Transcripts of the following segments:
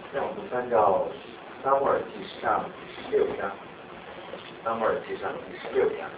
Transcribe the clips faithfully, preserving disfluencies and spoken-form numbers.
让我们翻到撒母耳记上第十六章，撒母耳记上第十六章。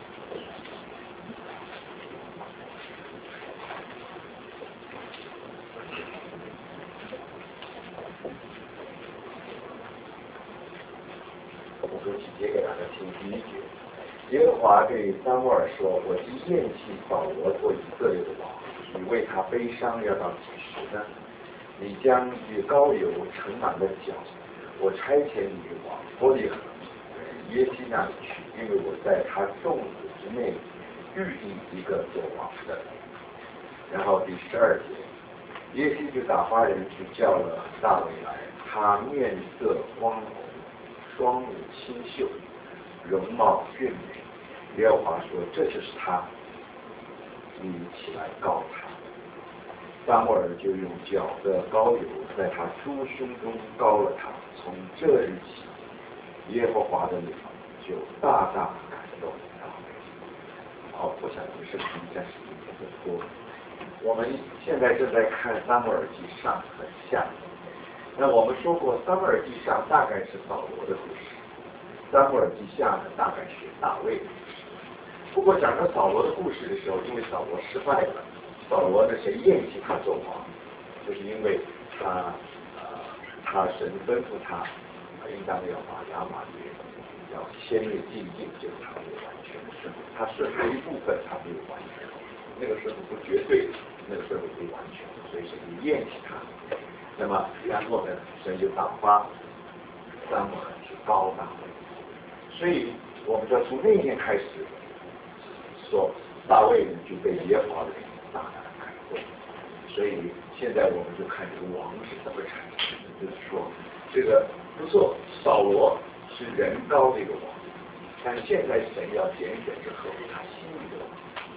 我读几节给大家听。第一节，耶和华对撒母耳说：“我既厌弃扫罗做以色列的王，你为他悲伤要到几时呢？你将以膏油盛满了脚，我差遣你往伯利恒耶西那里去，因为我在他众子之内预定一个做王的。”然后第十二节，耶西就打发人去叫了大卫来，他面色光红，双目清秀，容貌俊美。耶和华说：“这就是他，你起来膏他。”撒母耳就用脚的膏油在他猪胸中膏了他。从这日起，耶和华的灵就大大感动大卫。好，我想这是评价是今天的多。我们现在正在看撒母耳记上和下。那我们说过，撒母耳记上大概是扫罗的故事，撒母耳记下呢大概是大卫的故事。不过讲到扫罗的故事的时候，因为扫罗失败了。扫罗呢，谁厌弃他做王，就是因为他呃，他神吩咐他，应当要把亚玛力要先灭尽尽，就是他没有完全的顺服，他顺服一部分，他没有完全，那个顺服不绝对，那个顺服不完全，所以神就厌弃他。那么然后呢，神就打发撒母耳去膏大卫，所以我们说从那一天开始，说大卫呢就被耶和华的大大的感动，所以现在我们就看这个王是怎么产生的，就是说，这个不错，扫罗是人高的一个王，但是现在神要拣选是合乎他心意的王。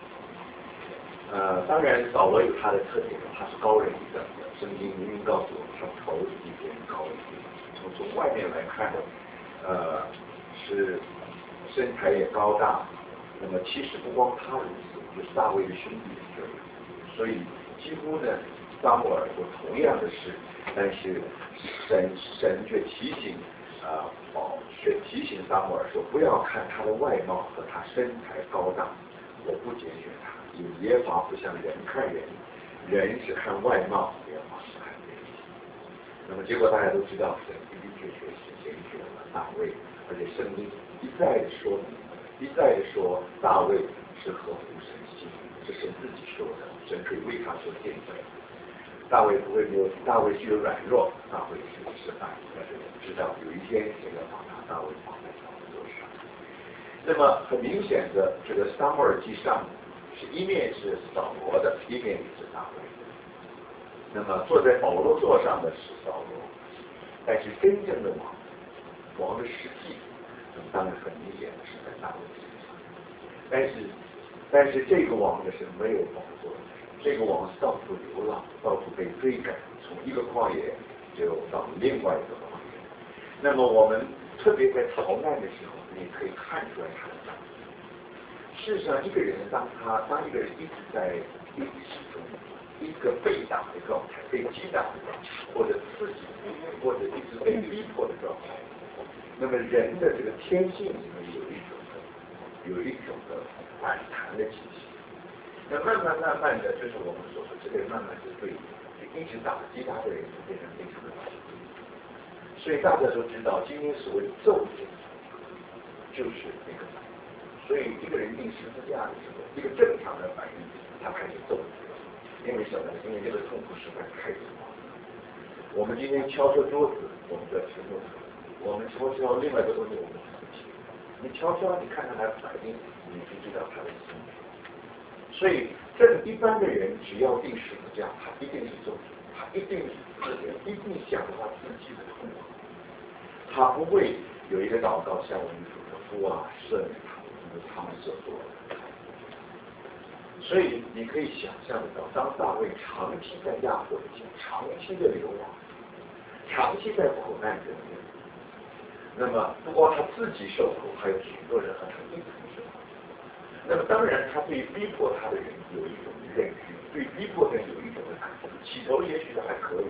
呃，当然扫罗有他的特点，他是高人一等的，圣经明明告诉我们，他头比别人高一点。从从外面来看，呃，是身材也高大，那么其实不光他如此，就是大卫的兄弟也这样。所以几乎呢，撒母耳做同样的事，但是神神却提醒啊，保、呃、却提醒撒母耳说，不要看他的外貌和他身材高大，我不拣选他，因为耶和华不像人看人，人是看外貌，耶和华是看人心。那么结果大家都知道，神的的确确是拣选了大卫，而且圣经一再的说，一再的说大卫是合乎神心，是神自己说的。神可以为他做见证，大卫不会没有，大卫具有软弱，大卫是失败，但是我们知道有一天神要把他大卫放在宝座上。那么很明显的，这个撒母耳记上是一面是扫罗的，一面是大卫的。那么坐在宝座上的是扫罗，但是真正的王，王的实际，当然很明显的是在大卫身上。但是，但是这个王呢是没有宝座的。这个王到处流浪，到处被追赶，从一个旷野就到另外一个旷野。那么我们特别在逃难的时候，你可以看出来他的长处。事实上，一个人当他当一个人一直在危机中，一个被打的状态，被击打的状态，或者刺激，或者一直被逼迫的状态，那么人的这个天性里面有一种的有一种的反弹的情绪。那慢慢慢慢的，就是我们所说，这个人慢慢就对一直打击他的人变成非常的反感。所以大家都知道，今天所谓的咒诅，就是那个反应。所以一个人定十字架的时候，一个正常的反应，他开始咒诅，因为什么？因为这个痛苦实在太重了。我们今天敲敲桌子，我们叫沉默；我们敲敲另外一个东西，我们就不起。你敲敲，你看看他的反应，你就知道他的心。所以，这个一般的人只要定十字架，他一定是咒诅，他一定是自己，一定想到他自己的痛苦，他不会有一个祷告像我们主的父啊，赦免他们，因为他们所做的。所以你可以想象得到，当大卫长期在压迫之下，长期的流亡，长期在苦难中间，那么不光他自己受苦，还有许多人和他一同受苦。那么当然，他对逼迫他的人有一种认知，对逼迫的人有一种的感觉。起头也许还可以，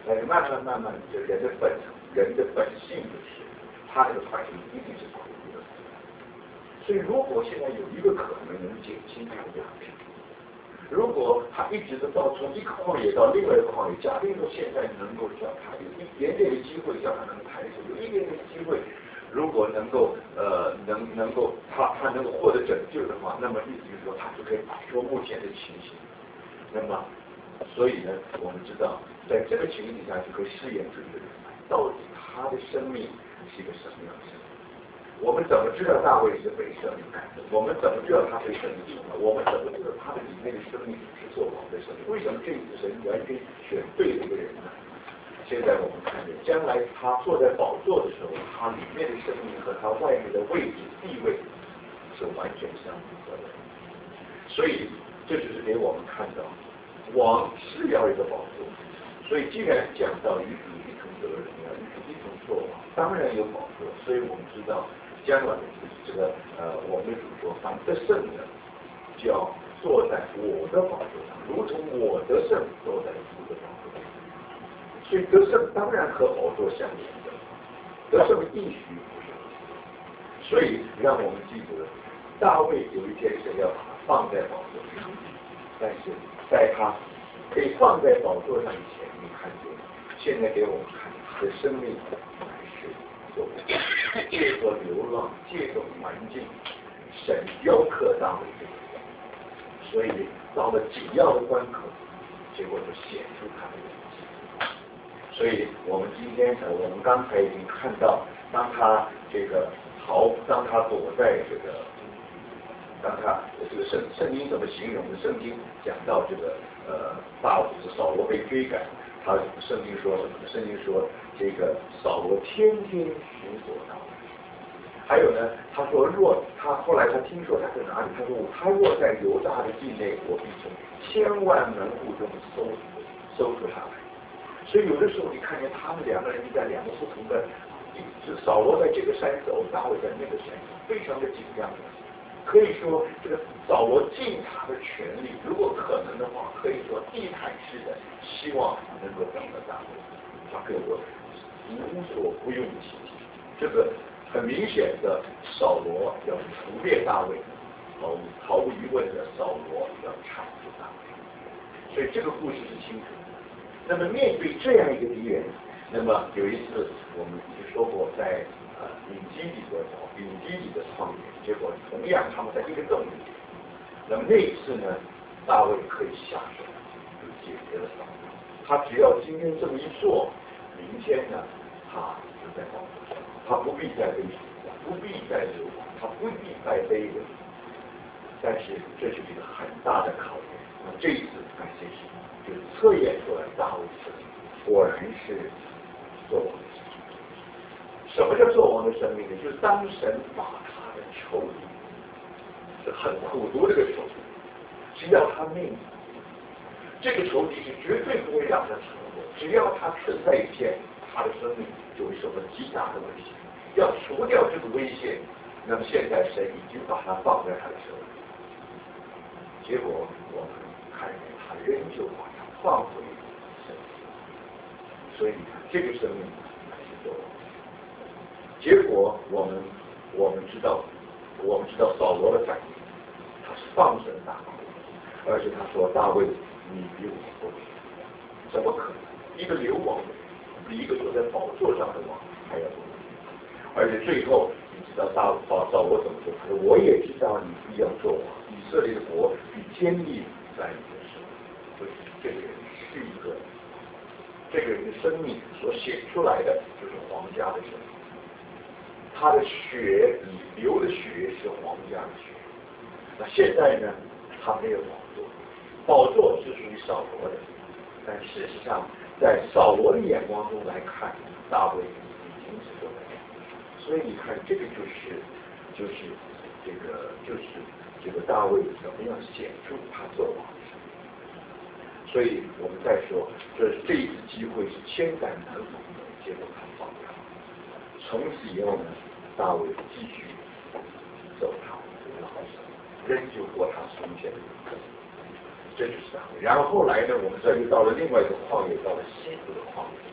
但是慢慢慢慢，这人的本人的本性就是，他这个环境一定是苦的。所以如果现在有一个可能能减轻他的压力，如果他一直都到从一个旷野到另外一个旷野，假定说现在能够叫他有一点点的机会，叫他能抬手，有一点点的机会，如果能够呃能能够他他能够获得拯救的话，那么意思就是说他就可以摆脱目前的情形。那么所以呢，我们知道在这个情形底下就可以试验出一个人来，到底他的生命是一个什么样的生命。我们怎么知道大卫是被圣灵感动？我们怎么知道他被圣灵充满？我们怎么知道他的里面的生命是做王的生命？为什么这一次神完全选对了一个人呢？现在我们看见，将来他坐在宝座的时候，他里面的生命和他外面的位置地位是完全相符合的。所以这只是给我们看到，王是要一个宝座。所以既然讲到与主一同得荣耀，与主一同做王，当然有宝座。所以我们知道。将来这个呃，我们的主说，凡得胜的，就要坐在我的宝座上，如同我得胜坐在主的宝座上。所以得胜当然和宝座相连的，得胜必须不是。所以让我们记得，大卫有一天神要把他放在宝座上，但是在他被放在宝座上以前，你看见，现在给我们看他的生命还是做不到。借着流浪，借着环境，神雕刻大卫这个人，所以到了紧要的关口，结果就显出他的人气。所以我们今天呃，我们刚才已经看到，当他这个逃，当他躲在这个，当他这个圣圣经怎么形容的？圣经讲到这个呃，大扫罗被追赶，他圣经说什么？圣经说这个扫罗天天寻索大卫。还有呢，他说若他后来他听说他在哪里，他说他若在犹大的境内，我必从千万门户中搜搜出他来。所以有的时候你看见他们两个人在两个不同的，是扫罗在这个山走，大卫在那个山走，非常的紧张。可以说这个扫罗尽他的全力，如果可能的话，可以说地毯式的希望能够找到大卫，他给我无所不用其极。这个很明显的，扫罗要除灭大卫，毫无毫无疑问的，扫罗要铲除大卫。所以这个故事是清楚的。那么面对这样一个敌人，那么有一次我们已经说过，在呃隐基里的隐基里的旷野，结果同样他们在一个洞里。那么那一次呢，大卫可以下手，就解决了扫罗。他只要今天这么一做，明天呢，他就在宝座上。他不必再被处罚，不必再流亡，他不必再卑微。但是这是一个很大的考验。那么这一次感谢神，就是测验出来大卫的生命果然是做王的生命。什么叫做王的生命呢？就是当神把他的仇敌，是很苦毒这个仇敌，只要他命，这个仇敌是绝对不会让他成功。只要他存在一天，他的生命就会受到极大的威胁。要除掉这个威胁，那么现在神已经把它放在他的手里。结果我们看见他仍旧把它放回神。所以这个生命还是做王。结果我们我们知道，我们知道扫罗的反应，他是放神大卫，而且他说大卫，你比我多，怎么可能？一个流亡的人，比一个坐在宝座上的王还要多。而且最后，你知道大扫扫罗怎么说？他说：“我也知道你必要做王，以色列的国必坚立在你的手。”所以这个人是一个，这个人的生命所显出来的就是皇家的生命。他的血，你流的血是皇家的血。那现在呢，他没有宝座，宝座是属于扫罗的，但事实上，在扫罗的眼光中来看，大卫已经是坐在这里。所以你看，这个就是就是这个就是这个大卫怎么样显出他做王的生命。所以我们再说，这这一次机会是千载难逢的，结果他放掉。从此以后呢，大卫继续走他的老生，仍旧过他从前的日子。这就是大卫。然后后来呢，我们这又到了另外一个旷野，到了西部的旷野。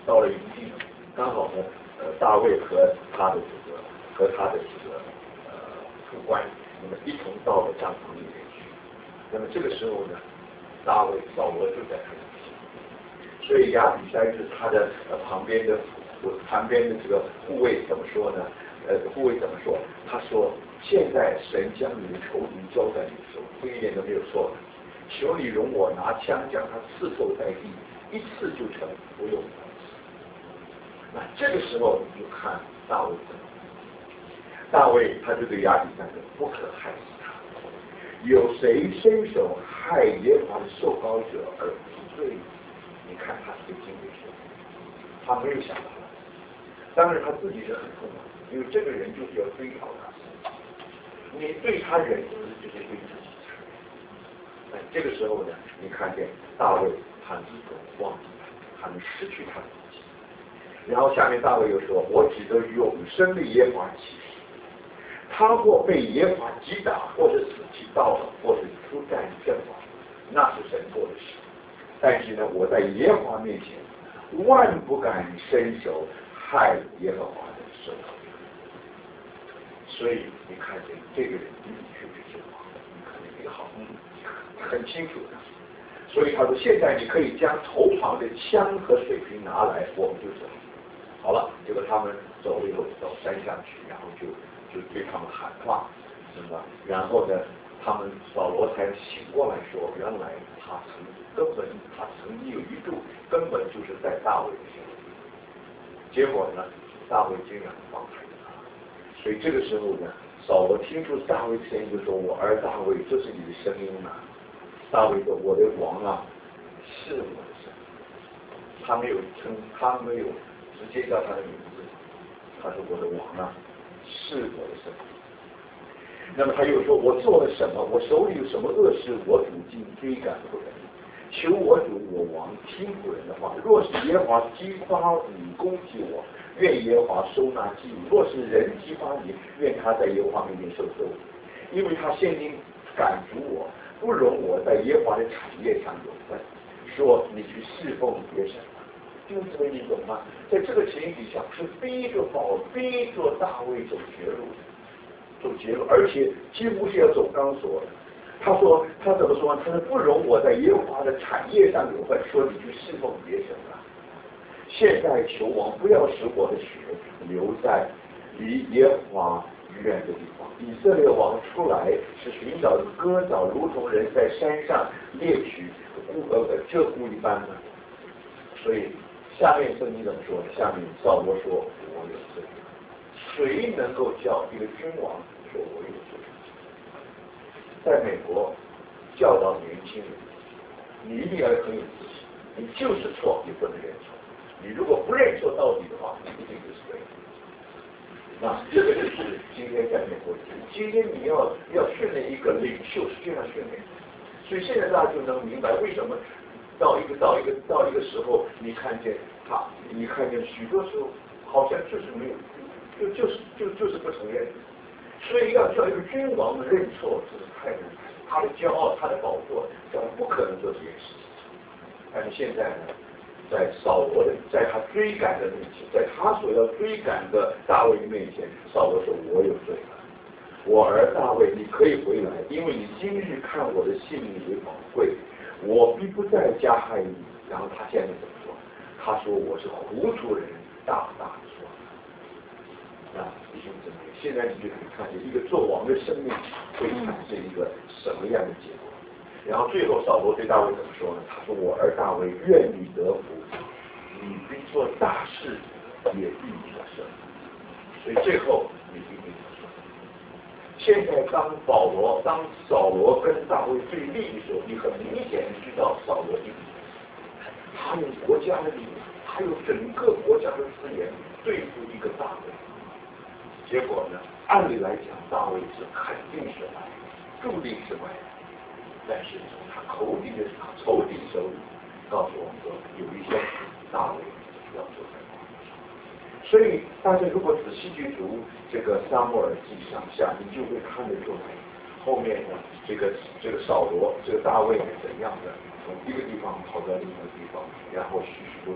到了营地，刚好呢，呃，大卫和他的这个和他的这个呃副官，那么一同到了帐篷里面去。那么这个时候呢，大卫扫罗就在他的旁边，所以亚比筛是他的呃旁边的旁边的这个护卫怎么说呢？呃，护卫怎么说？他说：“现在神将你的仇敌交在你手，这一点都没有错。求你容我拿枪将他刺透在地，一刺就成，不用两次。”那这个时候你就看大卫怎么办。大卫他就对亚比筛说：“不可害死他。有谁伸手害耶和华的受膏者而不罪？”你看他是个经历者，他没有想到。当然他自己是很痛苦，因为这个人就是要追讨他。你对他仁慈，就是对自己残忍。那这个时候呢，你看见大卫他能够忘记他，他能失去他自己。然后下面大卫又说：“我只得永生的耶和华起誓，他或被耶和华击打，或者死期到了，或者出战阵亡，那是神做的事。但是呢，我在耶和华面前，万不敢伸手害耶和华的受膏者。”所以你看见这个人的确是真王，你看见这个好，很清楚的。所以他说：“现在你可以将头旁的枪和水瓶拿来，我们就走。”好了，结果他们走了以后到山下去，然后就就对他们喊话，是吧？然后呢，他们扫罗才醒过来说，原来他曾根本他曾经有一度根本就是在大卫的手里，结果呢，大卫竟然放开了他。所以这个时候呢，扫罗听出大卫的声音，就说：“我儿大卫，这是你的声音吗？”大卫说：“我的王啊，是我的神。”他没有称，他没有直接叫他的名字，他说：“我的王啊，是我的神。”那么他又说：“我做了什么？我手里有什么恶事？我主竟追赶不人？求我主我王听仆人的话。若是耶和华激发你攻击我，愿耶和华收纳祭物；若是人激发你，愿他在耶和华面前受咒。因为他现今赶逐我，不容我在耶和华的产业上有份，说你去侍奉别神。”就这么你懂吗？在这个情形底下，是逼着保，逼着大卫走绝路，走绝路，而且几乎是要走钢索的。他说，他怎么说？他说：“不容我在耶和华的产业上有份，说你去侍奉别神了。现在求王不要使我的血留在离耶和华远的地方。以色列王出来是寻找割枣，如同人在山上猎取呃呃鹧鸪一般的。”所以下面圣经怎么说？下面扫罗说：“我有罪。”谁能够叫一个君王说我有罪？在美国教导年轻人，你一定要很有自信，你就是错，你不能认错。你如果不认错到底的话，你一定就是对的。那这个就是今天在美国，今天你要要训练一个领袖是这样训练。所以现在大家就能明白为什么到一个到一个到一个时候，你看见他，你看见许多时候好像就是没有，就就是就就是不承认。所以要叫一个君王的认错，这是太难。他的骄傲，他的宝座，叫他不可能做这件事情。但是现在呢，在扫罗的，在他追赶的面前，在他所要追赶的大卫面前，扫罗说：“我有罪了，我儿大卫，你可以回来，因为你今日看我的性命为宝贵，我必不再加害你。”然后他现在怎么说？他说：“我是糊涂人，大大的说。”啊，弟兄姊妹，现在你就可以看见一个做王的生命会产生一个什么样的结果。然后最后扫罗对大卫怎么说呢？他说：“我儿大卫，愿你得福，你必做大事，也必得胜。”所以最后你必定得胜。现在当保罗、当扫罗跟大卫对立的时候，你很明显的知道扫罗的力量，他有国家的力量，他有整个国家的资源对付一个大卫。结果呢，按理来讲，大卫是肯定失败，注定失败。但是从他仇敌的仇敌手里告诉我们说，有一些大卫要做在王位上。所以大家如果仔细去读这个撒母耳记上下，你就会看得出来，后面呢，这个这个扫罗，这个大卫是怎样的，从一个地方跑到另一个地方，然后许许多多不断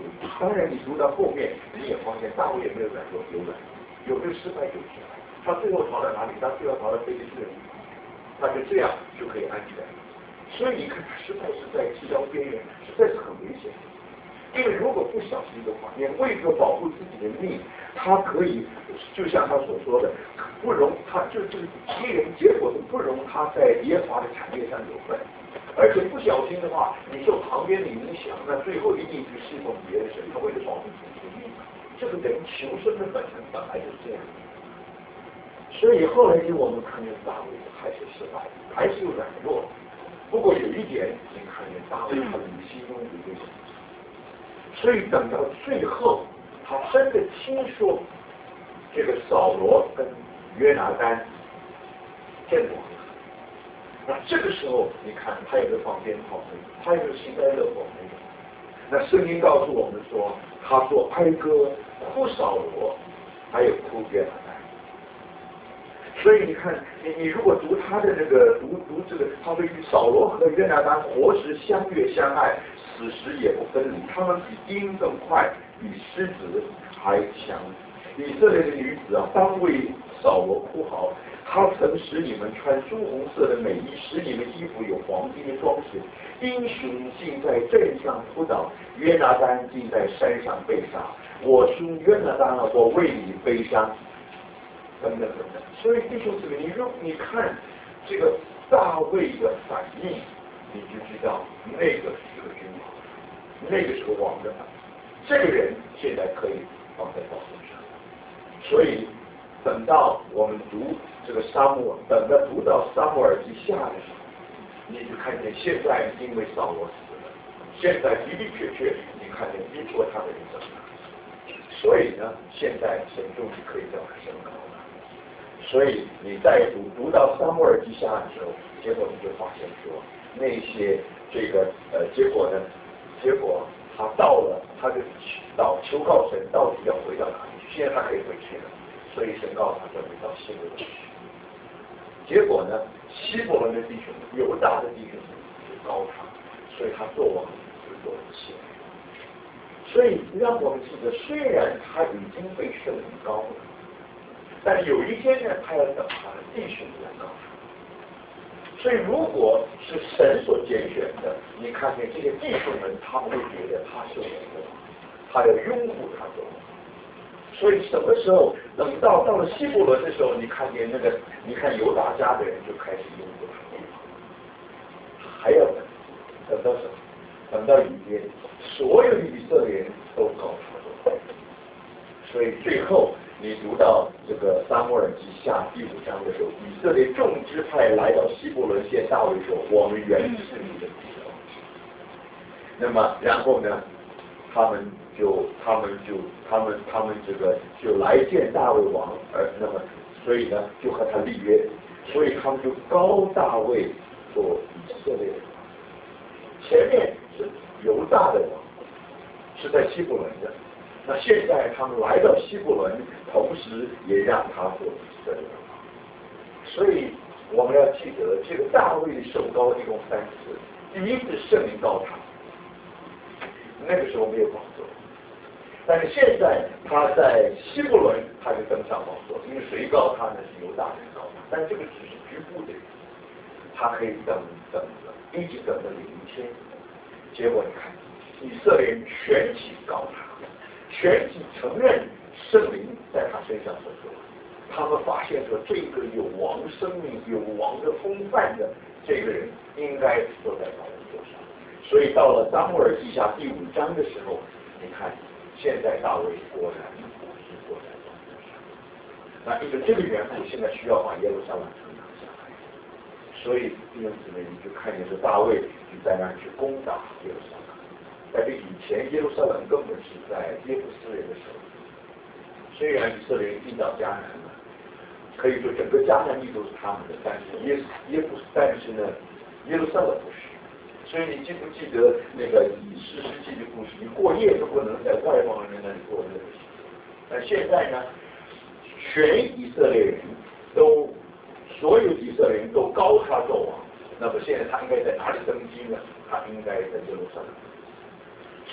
当然你读到后面，你也发现大卫也没有软弱，有软弱，有这个失败就失败。他最后逃到哪里？他最后逃到菲利士人，他就这样就可以安全。所以你看，他实在是在极高边缘，实在是很危险。因为如果不小心的话，你为了保护自己的命，他可以就像他所说的，不容他就这个敌人，结果是不容他在耶和华的产业上有份。而且不小心的话，你受旁边的影响，那最后一定去侍奉别的神，他为了保护自己的命，这个人求生的本能本来就是这样。所以后来就我们看见大卫还是失败，还是有软弱。不过有一点，你看见大卫他的心中有一个想法，所以等到最后，他真的听说这个扫罗跟约拿单见过。那这个时候，你看他有个放鞭炮，他有个幸灾乐祸那种。那圣经告诉我们说，他说哀歌哭扫罗，还有哭约拿单。所以你看，你你如果读他的那个读读这个，他说扫罗和约拿单活时相悦相爱，死时也不分离，他们比鹰更快，比狮子还强。以色列的女子啊，当为扫罗哭嚎。他曾使你们穿朱红色的美衣，使你们衣服有黄金的装饰。英雄竟在镇上扑倒，约拿单竟在山上被杀。我兄约拿单啊，我为你悲伤。等等等等。所以弟兄姊妹，你如你看这个大卫的反应，你就知道那个是一个君王，那个是个王的反应。这个人现在可以放在宝座上。所以等到我们读这个沙漠，等到读到撒母耳记下的时候，你就看见现在因为扫罗死了，现在的的确确你看见逼迫他的人生了，所以呢，现在神终于可以叫他升高了。所以你在读读到撒母耳记下的时候，结果你就发现说，那些这个呃结果呢，结果他到了，他就到求告神到底要回到哪里去，现在他可以回去了。所以神告诉他说：“你到希伯伦去。”结果呢，希伯伦的弟兄，犹大的弟兄就高他，所以他做王就做了起来。所以让我们记得，虽然他已经被圣灵高了，但有一天呢，他要等他的弟兄来高他。所以如果是神所拣选的，你看见这些弟兄们，他们会觉得他是我的王，他要拥护他做王。所以什么时候等到到了希伯伦的时候，你看见那个，你看犹大家的人就开始拥护他，还要等，等到什么？等到有一天，所有的以色列人都高他做。所以最后你读到这个撒母耳记下第五章的时候，以色列众支派来到希伯伦见大卫说：“我们原是你的弟兄。”那么然后呢，他们就他们就他们他们这个就来见大卫王，而那么所以呢就和他立约，所以他们就高大卫做以色列的王。前面是犹大的王，是在希伯伦的。那现在他们来到希伯伦，同时也让他做以色列的王。所以我们要记得，这个大卫的受高一共三次，第一次圣灵高他，那个时候没有宝座。但是现在他在希伯伦，他就登上宝座，因为谁告他呢？是犹大人告他，但这个只是局部的人，他可以等等的，一直等到有一天，结果你看，以色列人全体告他，全体承认圣灵在他身上所做，他们发现说这个有王生命、有王的风范的这个人，应该坐在宝座上。所以到了撒母耳记下第五章的时候，你看。现在大卫果然是坐在宝座上，那因为这个缘故，现在需要把耶路撒冷城拿下来，所以弟兄姊妹，你就看见说大卫就在那儿去攻打耶路撒冷。但是以前耶路撒冷根本是在耶布斯人的手里，虽然以色列人进到迦南了，可以说整个迦南地都是他们的，但是耶耶布但是呢，耶路撒冷不是。所以你记不记得那个以士师记的故事？你过夜都不能在外邦人那里过日子。那现在呢，全以色列人都，所有以色列人都高他做王。那么现在他应该在哪里登基呢？他应该在耶路撒冷。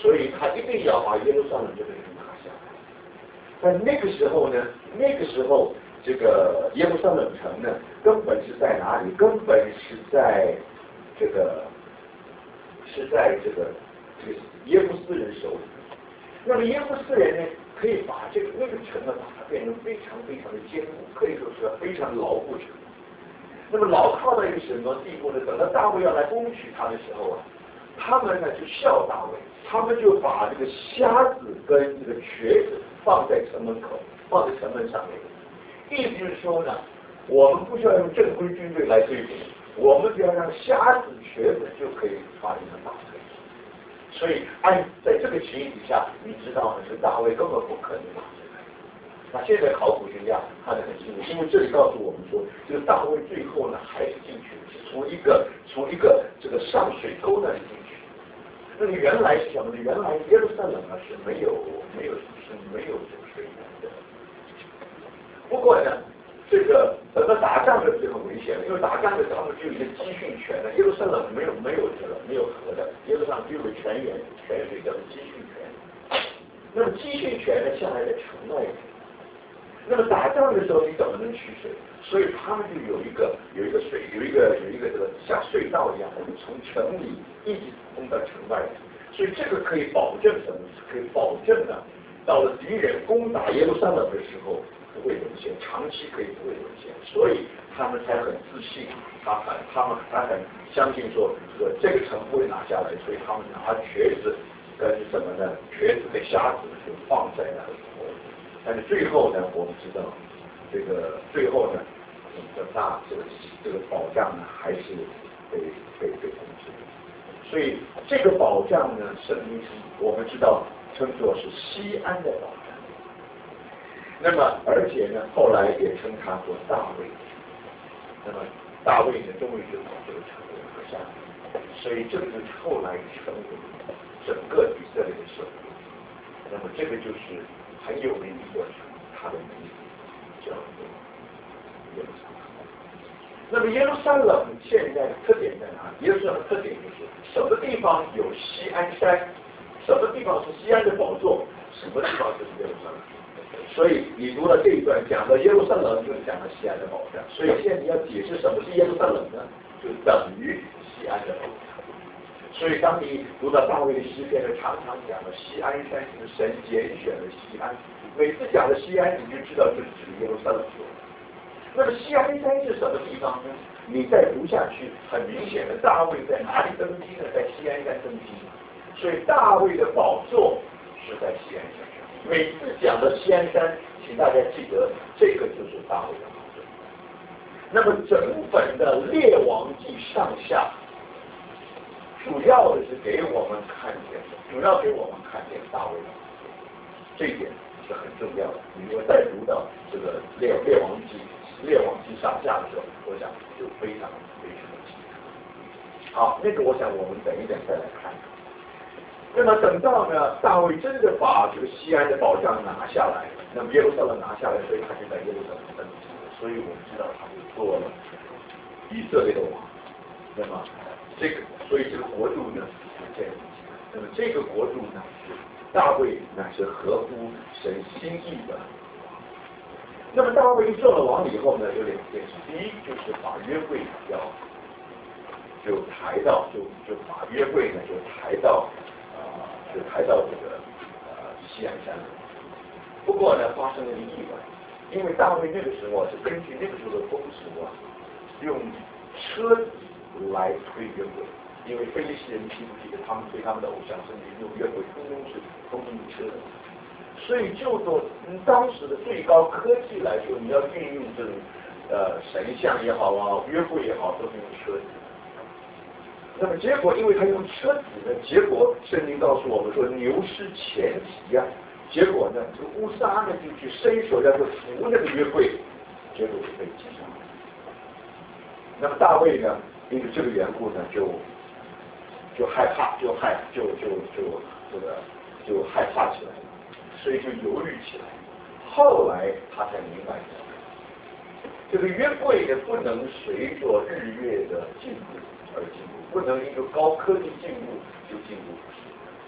所以他一定要把耶路撒冷这个城拿下。但那个时候呢，那个时候这个耶路撒冷城呢，根本是在哪里？根本是在这个是在这个这个耶布斯人手里。那么耶布斯人呢，可以把这个那个城呢，把它变成非常非常的坚固，可以说是非常牢固城。那么牢靠到一个什么地步呢？等到大卫要来攻取他的时候啊，他们呢就笑大卫，他们就把这个瞎子跟这个瘸子放在城门口，放在城门上面。意思就是说呢，我们不需要用正规军队来对付，我们只要让瞎子、瘸子就可以把你们打退。所以按在这个情形底下，你知道呢，是大卫根本不可能打退。那现在考古学家看得很清楚，因为这里告诉我们说，这个大卫最后呢还是进去，是从一个从一个这个上水沟那里进去。那么原来是什么呢？原来耶路撒冷呢是没有没有是没有这个水源的。不过呢，这个等到打仗的时候很危险了，因为打仗的时候他们只有一个基训权的，耶路撒冷没有没有这个没有河的，耶路撒冷只有个泉源泉水叫做基训权。那么基训权呢下来在城外。那么打仗的时候你怎么能取水？所以他们就有一个有一个水有一个有一个这个像隧道一样的，从城里一直通到城外。所以这个可以保证什么？可以保证呢，到了敌人攻打耶路撒冷的时候不会沦陷，长期可以不会沦陷。所以他们才很自信，他很他们他很相信说说这个城不会拿下来，所以他们拿瘸子跟什么呢？瘸子跟瞎子就放在那里。但是最后呢，我们知道，这个最后呢，这大这个这个保障呢，还是被被被控制。所以这个保障呢，圣经我们知道称作是西安的保障。那么而且呢，后来也称它做大卫。那么大卫呢，终于就把这个城拿下来，所以这个就是后来成为整个以色列的首都。那么这个就是很有名的一座城，它的名字叫做耶路撒冷。那么耶路撒冷现在的特点在哪里？耶路撒冷的特点就是什么地方有锡安山，什么地方是锡安的宝座，什么地方就是耶路撒冷。所以你读了这一段，讲到耶路撒冷就是讲到锡安的宝藏。所以现在你要解释什么是耶路撒冷呢？就等于锡安的宝藏。所以当你读到大卫的诗篇呢，常常讲的锡安山是神拣选的锡安，每次讲的锡安，你就知道就是指耶路撒冷说。那么锡安山是什么地方呢？你再读下去，很明显的，大卫在哪里登基呢？在锡安山登基。所以大卫的宝座是在锡安山上。每次讲的锡安山，请大家记得，这个就是大卫的宝座。那么整本的列王记上下。主要的是给我们看见，主要给我们看见大卫的宝座，这一点是很重要的。你如果再读到这个列列王记、列王记上下的时候，我想就非常非常的清楚。好，那个我想我们等一等再来看。那么等到呢，大卫真的把这个西安的宝藏拿下来，那么耶路撒冷拿下来，所以他就在耶路撒冷登基了。所以我们知道他就做了以色列的王。那么这个，所以这个国度呢就建立起来。那么这个国度呢，大卫乃是合乎神心意的。那么大卫做了王以后呢，有两件事，第一就是把约柜要就抬到，就就把约柜呢就抬到啊、呃，就抬到这个呃锡安山。不过呢，发生了一个意外，因为大卫那个时候是根据那个时候的风俗啊，用车子来推约柜，因为非利士人记不记得他们推他们的偶像甚至用约柜，通通是通通用车的。所以就说从当时的最高科技来说，你要运用这种呃神像也好啊，约柜也好，都是用车子。那么结果，因为他用车子呢，结果圣经告诉我们说牛失前蹄啊，结果呢，这个乌撒呢就去伸手要去扶那个约柜，结果就被击伤了。那么大卫呢，因为这个缘故呢，就就害怕，就害就就就这个就害怕起来了。所以就犹豫起来，后来他才明白，这个约柜呢不能随着日月的进步而进步，不能一个高科技进步就进步。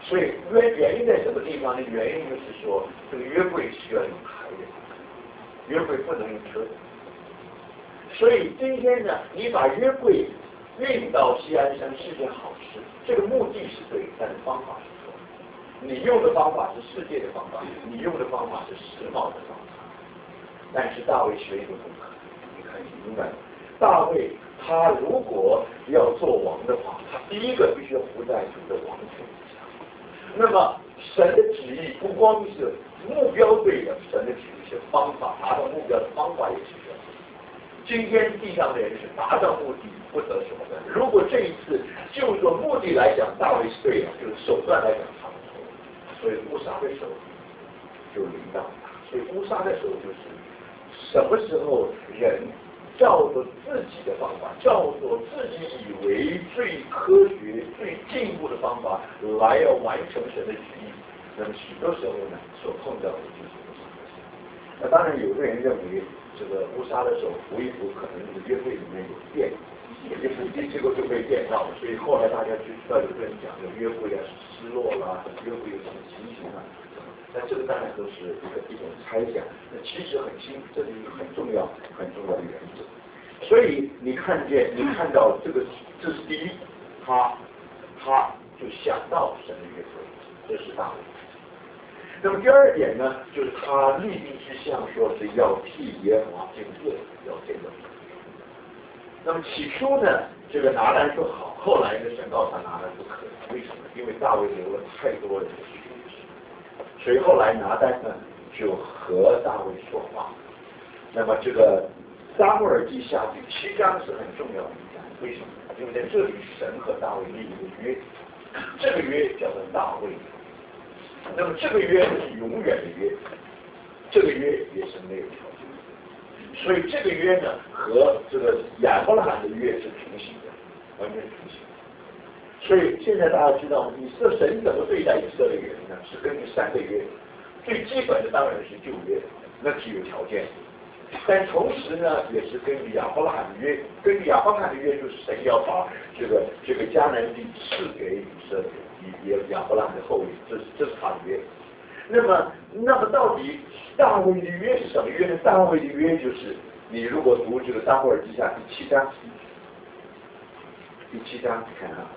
所以原原因在什么地方呢？原因就是说，这个约柜需要用抬的，约柜不能用车的。所以今天呢，你把约柜运到西安山是件好事，这个目的是对，但是方法是错的。你用的方法是世界的方法，你用的方法是时髦的方法。但是大卫学一个功课，你看明白吗？大卫他如果要做王的话，他第一个必须要服在主的王权下。那么神的旨意不光是目标对的，神的旨意是方法，达到目标的方法也是这样。今天地上的人是达到目的不择手段。如果这一次就说目的来讲，大卫是对的，就是手段来讲他们错。所以乌撒的手就临到他，所以乌撒的手就是什么时候人照着自己的方法，照着自己以为最科学、最进步的方法来要完成神的旨意，那么许多时候呢，所碰到的就是乌撒的手。那当然，有的人认为这个乌撒的手扶一扶，可能这个约柜里面有电，一扶进结果就被电到了，所以后来大家就知道有个人讲的约柜啊失落了，约柜有什么情形啊？但这个当然都是一个一种猜想，那其实很清，这是一个很重要、很重要的原则。所以你看见，你看到这个，这是第一，他他就想到神的约柜，这是大卫。那么第二点呢，就是他立定志向，说是要替耶和华建殿，要建造圣殿。那么起初呢，这个拿单说好，后来呢，神告诉他拿单不可以，为什么？因为大卫流了太多人的血。所以后来拿单呢就和大卫说话。那么这个撒母耳记下第七章是很重要的一章，为什么？因为在这里神和大卫立一个约，这个约叫做大卫。那么这个约是永远的约，这个约也是没有条件的。所以这个约呢和这个亚伯拉罕的约是平行的，完全平行的。所以现在大家知道，以色列神怎么对待以色列人呢？是根据三个约，最基本的当然是旧约，那是有条件。但同时呢，也是根据亚伯拉罕的约，根据亚伯拉罕的约，就是神要把这个这个迦南地赐给以色列，也亚伯拉罕的后裔，这是这是他的约。那么，那么到底大卫的约是什么约呢？大卫的约就是，你如果读这个撒母耳记下第七章，第七章看啊。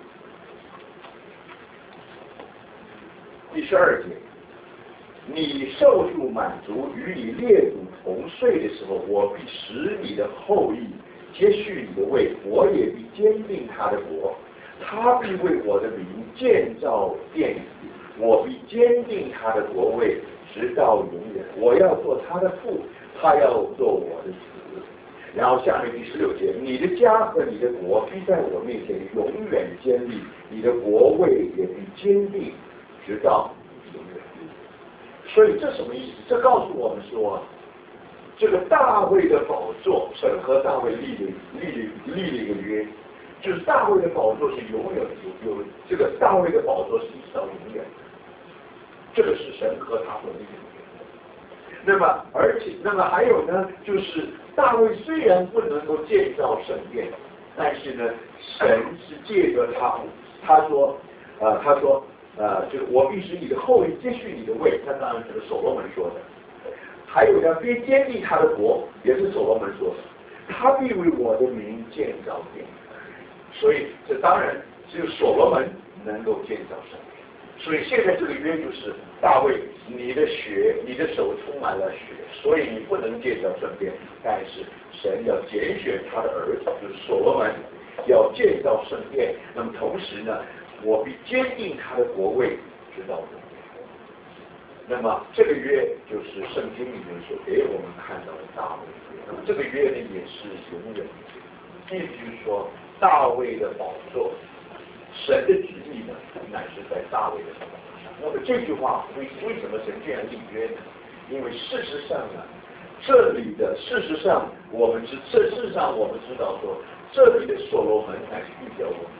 第十二节，你受助满足，与你列祖同睡的时候，我必使你的后裔接续你的位，我也必坚定他的国，他必为我的名建造殿宇，我必坚定他的国位，直到永远。我要做他的父，他要做我的子。然后下面第十六节，你的家和你的国必在我面前永远坚立，你的国位也必坚定。直到永远。所以这什么意思？这告诉我们说，这个大卫的宝座，神和大卫立了立了立了一个约，就是大卫的宝座是永远有有这个大卫的宝座是一直到永远的，这个是神和他所立的约。那么，而且，那么还有呢，就是大卫虽然不能够建造圣殿，但是呢，神是借着他，他说，呃，他说。呃，就是我必使你的后裔接续你的位，那当然是所罗门说的。还有呢，必坚定他的国，也是所罗门说的。他必为我的名建造殿。所以这当然只有所罗门能够建造圣殿。所以现在这个约就是大卫，你的血，你的手充满了血，所以你不能建造圣殿。但是神要拣选他的儿子，就是所罗门，要建造圣殿。那么同时呢？我必坚定他的国位，直到永远。那么这个约就是圣经里面所给我们看到的大卫约。那么这个约呢，也是永远的。意思就是说，大卫的宝座，神的旨意呢，乃是在大卫的宝座上。那么这句话为为什么神这样立约呢？因为事实上呢，这里的事实上我们知，这事实上我们知道说，这里的所罗门乃是预表我们。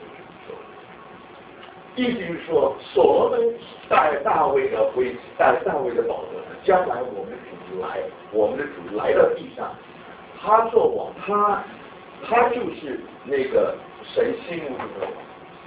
意思就是说，所罗门带大卫的会带大卫的宝座，将来我们的主来，我们的主来到地上，他做王，他他就是那个神心目中的王。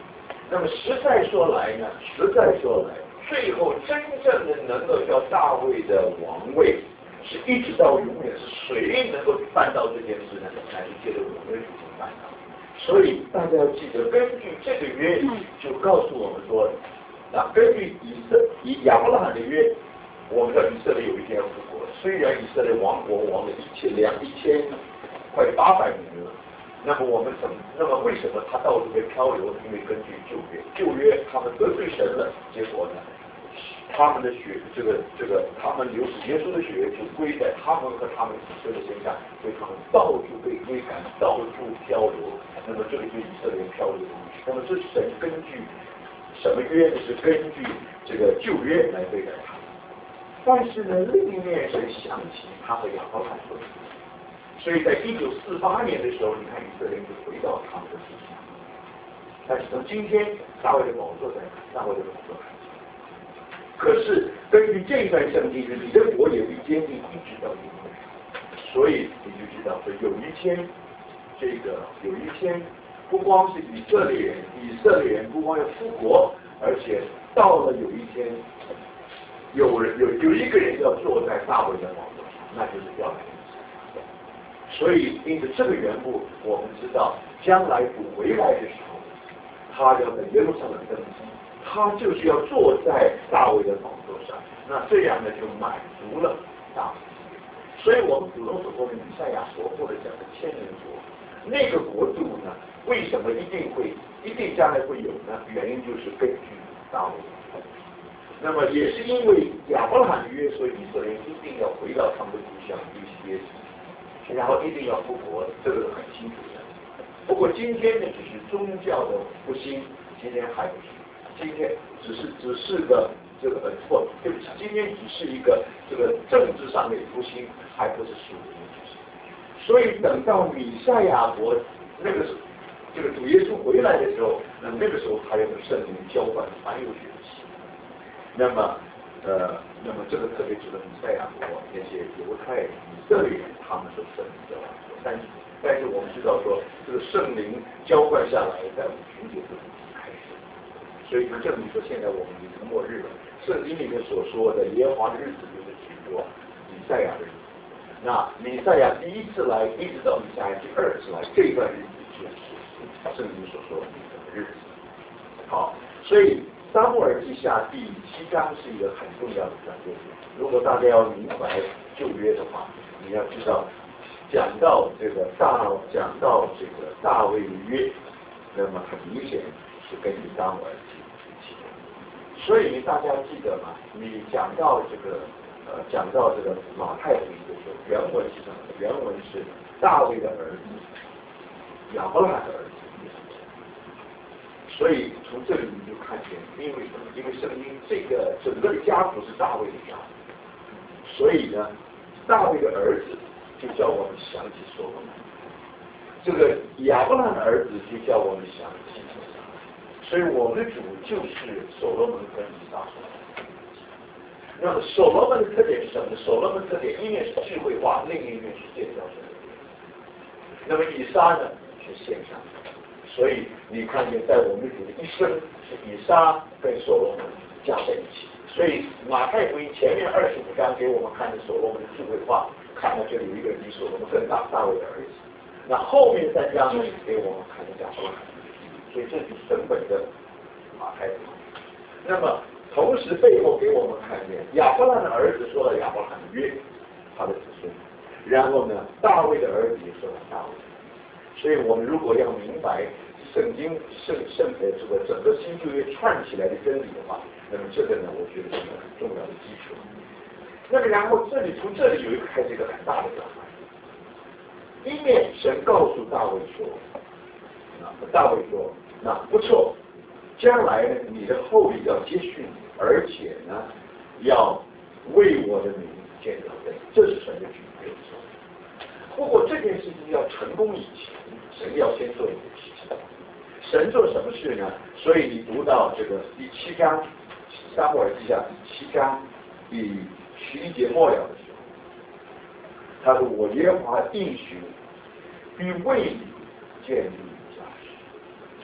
那么实在说来呢，实在说来，最后真正的能够叫大卫的王位，是一直到永远是谁能够办到这件事呢？乃是借着我们的主办到。所以大家要记得，根据这个约，就告诉我们说，那根据以色以亚伯拉罕的约，我们的以色列有一天要复国。虽然以色列亡国亡了一千两一千快八百年了。那么我们怎么？那么为什么他到处被漂流？因为根据旧约，旧约他们得罪神了，结果呢，他们的血，这个这个，他们流耶稣的血就归在他们和他们子孙的身上，所以他们到处被追赶，到处漂流。那么这里就以色列漂流。那么这是神根据什么约呢？是根据这个旧约来对待他们。但是呢，另一面神想起他和亚伯拉罕说的。所以在一九四八年的时候，你看以色列就回到他们的地上。但是从今天，大卫的宝座在哪？大卫的宝座还在。可是根据这一段圣经，你的国也必坚定，一直到永远。所以你就知道说，有一天，这个有一天，不光是以色列人，以色列人不光要复国，而且到了有一天，有人有有一个人要坐在大卫的宝座上，那就是要来。所以，因此这个缘故，我们知道，将来主回来的时候，他要在耶路撒冷登基，他就是要坐在大卫的宝座上。那这样呢，就满足了大卫。所以我们古中所说的以赛亚所或者讲的千人国，那个国度呢，为什么一定会一定将来会有呢？原因就是根据大卫。那么也是因为亚伯拉罕的约，所以以色列一定要回到他们的故乡约西。然后一定要复活，这个是很清楚的。不过今天呢，只是宗教的复兴，今天还不是，今天只是只是个这个呃不，对不起，今天只是一个这个政治上的复兴，还不是属灵的复兴。所以等到弥赛亚国那个这个主耶稣回来的时候，那那个时候他有个圣灵浇灌凡有血气。那么呃，那么这个特别指的弥赛亚国那些犹太以色列人，他们是圣灵浇灌，但是但是我们知道说，这个圣灵浇灌下来，在五旬节的开始，所以就证明说，现在我们已经末日了。圣经里面所说的耶和华的日子，就是指着弥赛亚的日子。那弥赛亚第一次来，一直到弥赛亚第二次来，这段日子就是圣经所说的日子。好，所以。撒母耳记下第七章是一个很重要的转折点。如果大家要明白旧约的话，你要知道，讲到这个大，讲到这个大卫的约，那么很明显是根据撒母耳记起的。所以大家记得吗？你讲到这个，呃，讲到这个马太福音的时候，原文是什么？原文是大卫的儿子，亚伯拉罕的儿子。所以从这里你就看见，因为什么？因为圣经这个整个的家谱是大卫的家谱，所以呢，大卫的儿子就叫我们想起所罗门，这个亚伯拉罕的儿子就叫我们想起以撒。所以我们的主就是所罗门跟以撒所生。那么所罗门的特点是什么呢？所罗门特点一面是智慧化，另一面是建造神的殿。那么以撒呢是献上。所以你看见，在我们主的一生是以撒跟所罗门加在一起。所以马太福音前面二十五章给我们看的所罗门的智慧化，看到这里有一个比所罗门更大大卫的儿子。那后面三章给我们看的亚伯拉罕，所以这就是整本的马太福音。那么同时背后给我们看见亚伯拉罕的儿子说了亚伯拉罕的约，他的子孙。然后呢，大卫的儿子也说了大卫。所以我们如果要明白圣经圣圣的这个整个新旧约串起来的真理的话，那么这个呢，我觉得是一个很重要的基础。那么然后这里从这里有一个开始一个很大的转换。一面神告诉大卫说，啊，大卫说，那不错，将来呢，你的后裔要接续你，而且呢，要为我的名建造殿，这是神的旨意。不过这件事情要成功以前，神要先做一件事情。神做什么事呢？所以你读到这个第七章，撒母耳记下第七章第十一节末了的时候，他说：“我耶和华应许必为你建立家室。”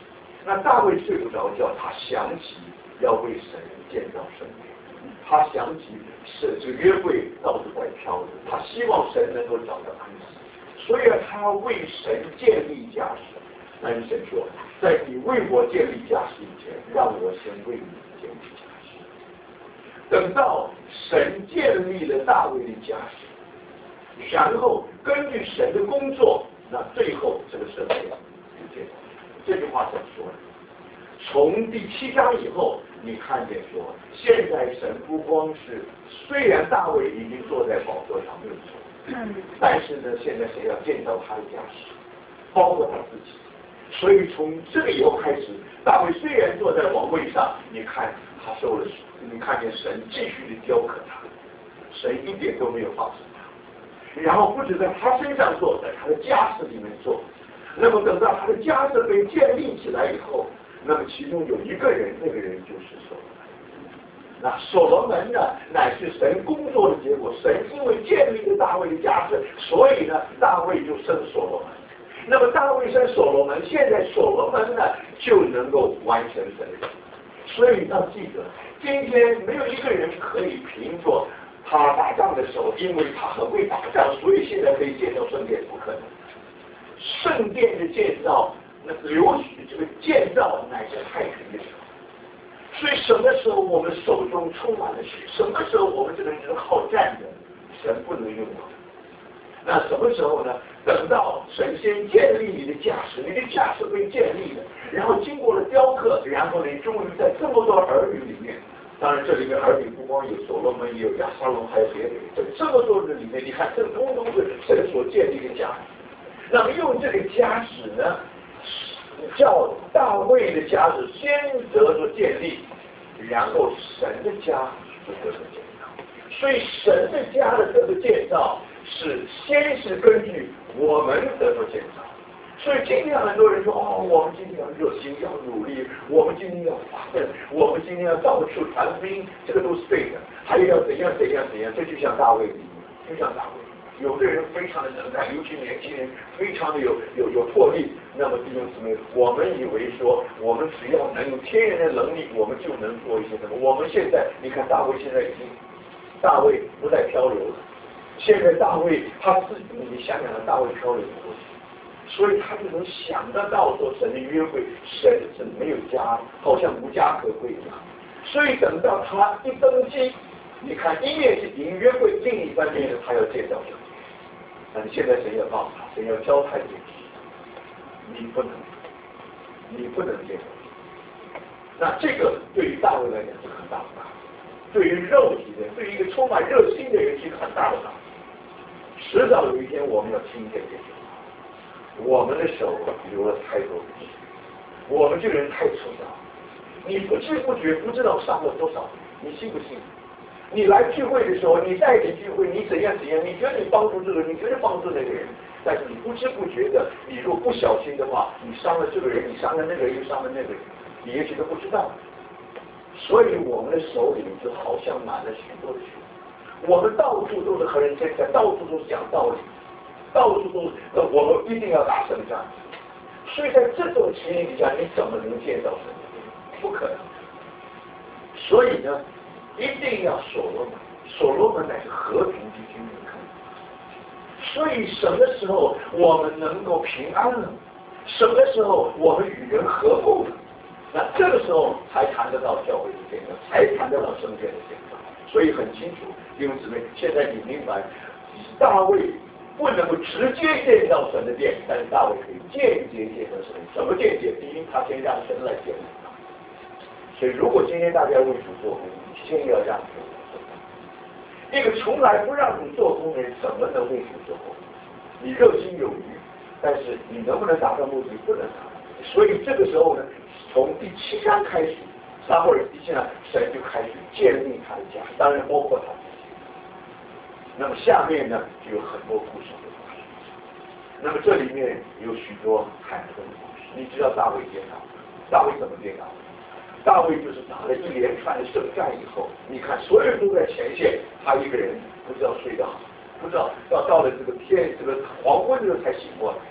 那大卫睡不着觉，他想起要为神建造圣殿，他想起是这个约柜到处在飘着，他希望神能够找到安息，所以他要为神建立家室。但是神说，在你为我建立家室以前，让我先为你建立家室。等到神建立了大卫的家室，然后根据神的工作，那最后这个圣殿就建造。这句话怎么说呢？从第七章以后，你看见说，现在神不光是，虽然大卫已经坐在宝座上没有错，但是呢，现在谁要建造他的家室，包括他自己。所以从这个以后开始，大卫虽然坐在王位上，你看他受了，你看见神继续的雕刻他，神一点都没有放松他。然后不止在他身上做，在他的家室里面做。那么等到他的家室被建立起来以后，那么其中有一个人，那个人就是所罗门。那所罗门呢，乃是神工作的结果。神因为建立了大卫的家室，所以呢，大卫就生所罗门。那么大卫生所罗门，现在所罗门呢就能够完成神的。所以要记得，今天没有一个人可以凭着他打仗的手，因为他很会打仗，所以现在可以建造圣殿，不可能。圣殿的建造，那流许这个建造乃是太平的时候。所以什么时候我们手中充满了血，什么时候我们这个人好战的，神不能用我们。那什么时候呢？等到神仙建立你的家室，你的家室被建立了，然后经过了雕刻，然后你终于在这么多儿女里面，当然这里面儿女不光有所罗门，也有亚撒龙，还有别的人，在这么多人里面，你看这通通是神所建立的家室。那么用这个家室呢，叫大卫的家室先得着建立，然后神的家就得着建造。所以神的家的这个建造是先是根据我们得着建造。所以今天很多人说，哦，我们今天要热心，要努力，我们今天要发奋，我们今天要到处传福音，这个都是对的。还有要怎样怎样怎样，这就像大卫一样，就像大卫。有的人非常的能干，尤其年轻人非常的有有有魄力。那么弟兄姊妹，我们以为说，我们只要能有天然的能力，我们就能做一些什么。我们现在，你看大卫现在已经，大卫不再漂流了。现在大卫他自己，你想想，大卫漂流过去，所以他就能想得到说，神的约会，神是没有家，好像无家可归一样。所以等到他一登基，你看一面是迎约会，另一方面他要建造圣殿。但是现在神要告诉他，神要教他一件事，你不能，你不能建造。那这个对于大卫来讲是很大的打击，对于肉体的，对于一个充满热心的人是一个很大的打击。迟早有一天我们要听见这句话，我们的手流了太多的血，我们这个人太粗糙，你不知不觉不知道伤了多少，你信不信？你来聚会的时候，你带领聚会，你怎样怎样，你觉得你帮助这个人，你觉得帮助那个人，但是你不知不觉的，你若不小心的话，你伤了这个人，你伤了那个人，又伤了那个人，你也许都不知道。所以我们的手里就好像满了许多的血，我们到处都是和人争战，到处都是讲道理，到处都是我们一定要打胜仗。所以在这种情形底下，你怎么能建造圣殿？不可能。所以呢，一定要所罗门，所罗门乃是和平之君。所以什么时候我们能够平安了？什么时候我们与人和睦了？那这个时候才谈得到教会的建造，才谈得到圣殿的建造。所以很清楚，弟兄姊妹，现在你明白，大卫不能够直接建造神的殿，但是大卫可以间接建造神的殿。怎么间接？第一，他先让神来建立他。所以如果今天大家为主做工，先要让主做工。一个从来不让主做工的人，怎么能为主做工？你热心有余，但是你能不能达到目的？不能达到。所以这个时候呢，从第七章开始，撒母耳记上神就开始建立他的家，当然包括他自己。那么下面呢，就有很多故事的故事。那么这里面有许多坎坷的故事。你知道大卫跌倒，大卫怎么跌倒？大卫就是打了一连串的胜战以后，你看所有人都在前线，他一个人不知道睡得好，不知道要到了这个天这个黄昏的时候才醒过来。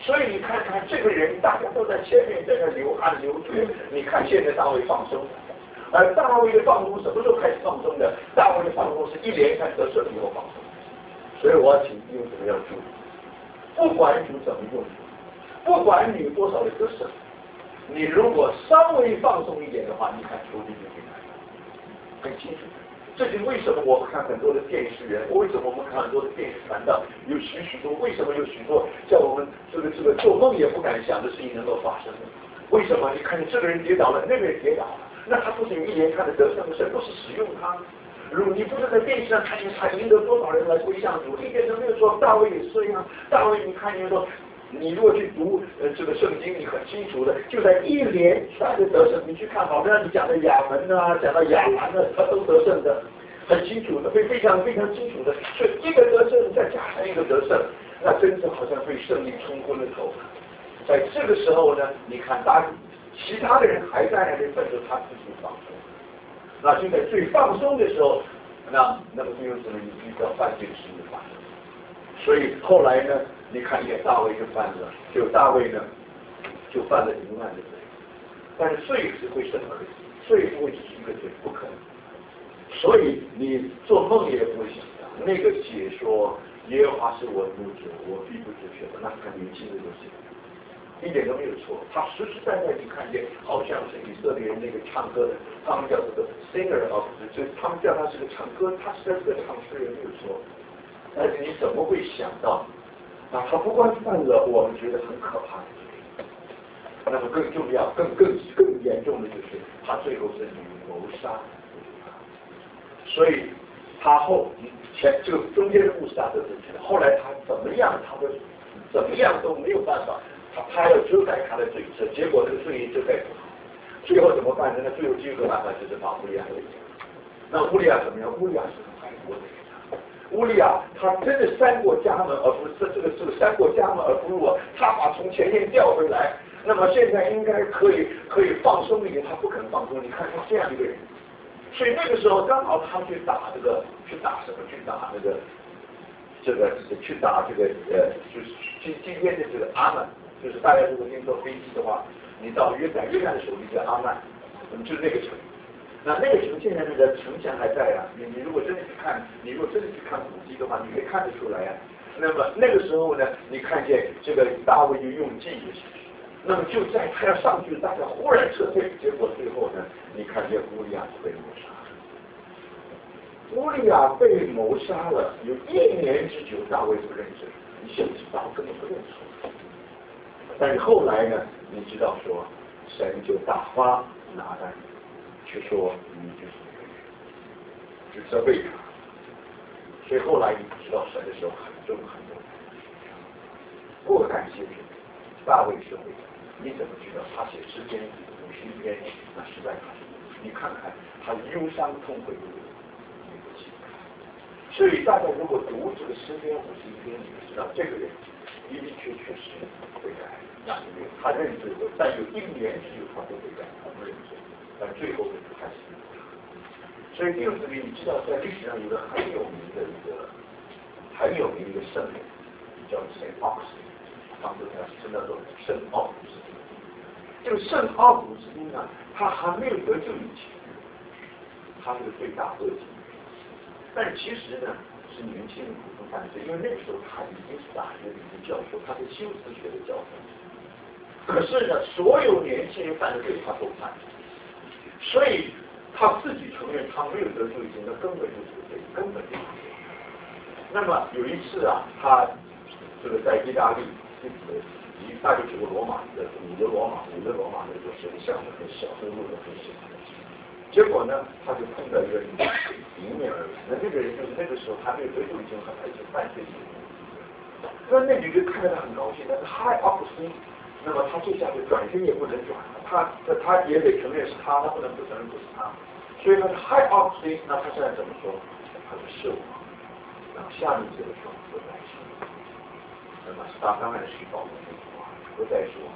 所以你看看这个人，大家都在前面在那流汗流血。你看现在大卫放松，而大卫的放松什么时候开始放松的？大卫的放松是一连串得胜以后放松。所以我要请弟兄姊妹要注意，不管主怎么用，不管你有多少的得胜，你如果稍微放松一点的话，你看仇敌就进来了，很清楚。这就是为什么我们看很多的电视人，为什么我们看很多的电视传道，有许许多为什么有许多叫我们这个这个做梦也不敢想的事情能够发生呢？为什么？你看见这个人跌倒了，那个人跌倒了，那他不是有一连串的得胜的神不是使用他？如果你不是在电视上看见他赢得多少人来归向主，一点都没有说大卫也是这样。大卫你看见说，你如果去读呃这个圣经，你很清楚的，就在一连串的得胜，你去看，好像你讲的亚门啊，讲到亚兰啊，他都得胜的，很清楚的，非非常非常清楚的。所以一个得胜再加上一个得胜，那真是好像被胜利冲昏了头。在这个时候呢，你看大其他的人还在那边奋斗，他自己放松。那就在最放松的时候，那那么就有什么遇到犯罪的事情发生。所以后来呢，你看见大卫就犯了，就大卫呢就犯了淫乱的罪，但是罪是会审核的，罪不会只是一个罪，不可能。所以你做梦也不会想到那个解说耶和华是我的牧者，我必不致缺的，那很年轻的东西。一点都没有错，他实实在在你看见，好像是以色列人那个唱歌的，他们叫这个 singer of， 就他们叫他是个唱歌，他是在这唱诗人没有错。但是你怎么会想到，啊，他不光犯了我们觉得很可怕的罪，那么更重要、更更更严重的就是，他最后是以谋杀。所以他后前这个中间的故事大家都知道，后来他怎么样，他都怎么样都没有办法。他要遮盖他的罪责，结果这个罪也遮盖不好。最后怎么办呢？那最后第一个办法就是把乌利亚给杀。那乌利亚怎么样？乌利亚是很爱国的人。乌利亚他真的三过家门而不是这个这个三过家门而不入啊！他把从前面调回来，那么现在应该可以可以放松一点，他不肯放松。你看他这样一个人，所以那个时候刚好他去打这个去打什么？去打那个这个去打这个呃，就是今今天的这个阿曼。就是大家如果听坐飞机的话，你到约旦，约旦的首都叫阿曼，就是那个城。那那个城现在那个城墙还在啊。你你如果真的去看，你如果真的去看古迹的话，你可以看得出来啊。那么那个时候呢，你看见这个大卫就用计的形式，那么就在他要上去，大家忽然撤退，结果最后呢，你看见乌利亚被谋杀了。乌利亚被谋杀了，有一年之久，大卫不认罪，你想知道根本不认错。但是后来呢，你知道说，神就打发拿单，去说你就是那个人，指责备他。所以后来你知道神的时候很重很重。不过感谢主，大卫是会的，你怎么知道他写诗篇五十一篇，那实在他是你看看他忧伤痛悔的那个情感。所以大家如果读这个诗篇五十一篇，你就知道这个人的的确确是悔改。那没有，他认罪的，但有一年之久他都悔改，他不认罪，但最后的还是他。所以弟兄姊妹，你知道在历史上有个很有名的一个很有名的一个圣人，叫圣奥古斯丁，当时他称叫做圣奥古斯丁。这个圣奥古斯丁呢，他还没有得救以前，他是个罪大恶极，但其实呢是年轻人普通犯罪，因为那个时候他已经是大学里的教授，他是修辞学的教授。可是呢，所有年轻人犯的罪他都犯，所以他自己承认他没有得罪以前，他根本就是罪，根本就是罪。那么有一次啊，他这个在意大利，一大概是个罗马的古的罗马，古的罗马那个神像的很小，很路的很小。结果呢，他就碰到一个人迎面而来，那这个人就是那个时候还没有得罪以前，还还是犯罪的。那那女的看着他很高兴，但是嗨奥古斯丁。那么他这下就转身也不能转了，他他也得承认是他，他不能不承认不是他，所以他是 high up thing， 那他现在怎么说？他是是我，然后下面这个说不再说，那么他当然是保护这句话，不再说。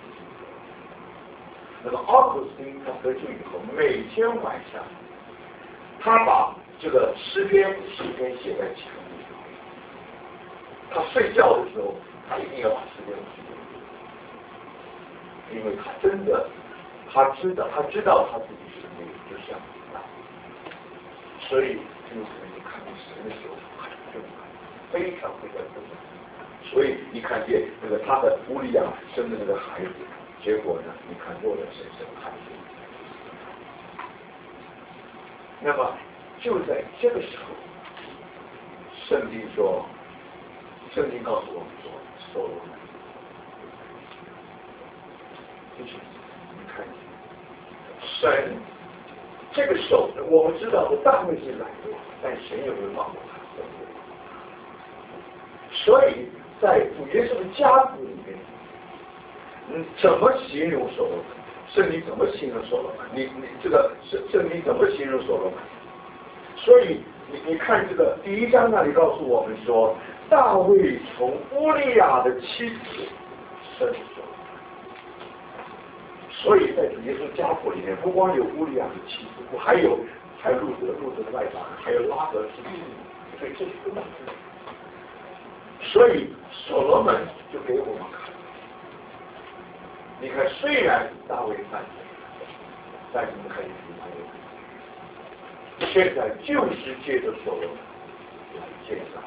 那么奥古斯丁他得救以后，每天晚上他把这个诗篇诗篇写在墙壁上， 他睡觉的时候，他一定要把时间记住，因为他真的，他知道，他知道他自己是没有志向的，所以就是你看见神的时候很重要，非常非常重要。所以你看见那个他的乌利亚生的那个孩子，结果呢，你看落在神身上。那么就在这个时候，圣经说，圣经告诉我们说，所罗门，就是你看见神这个手，我们知道的大卫是软弱，但神有没有帮过他？所以在主耶稣的家谱里面，嗯，怎么形容所罗门？圣经怎么形容所罗门？你你这个圣圣经怎么形容所罗门？所以你你看这个第一章那里告诉我们说，大卫从乌利亚的妻子生所罗门。所以在主耶稣家谱里面，不光有乌利亚的妻子，还有还有路德，路德的外邦，还有拉德之子，所以这是根本。所以所罗门就给我们看，你看虽然大卫犯罪，但你们可以明白，现在就是借着所罗门来建造，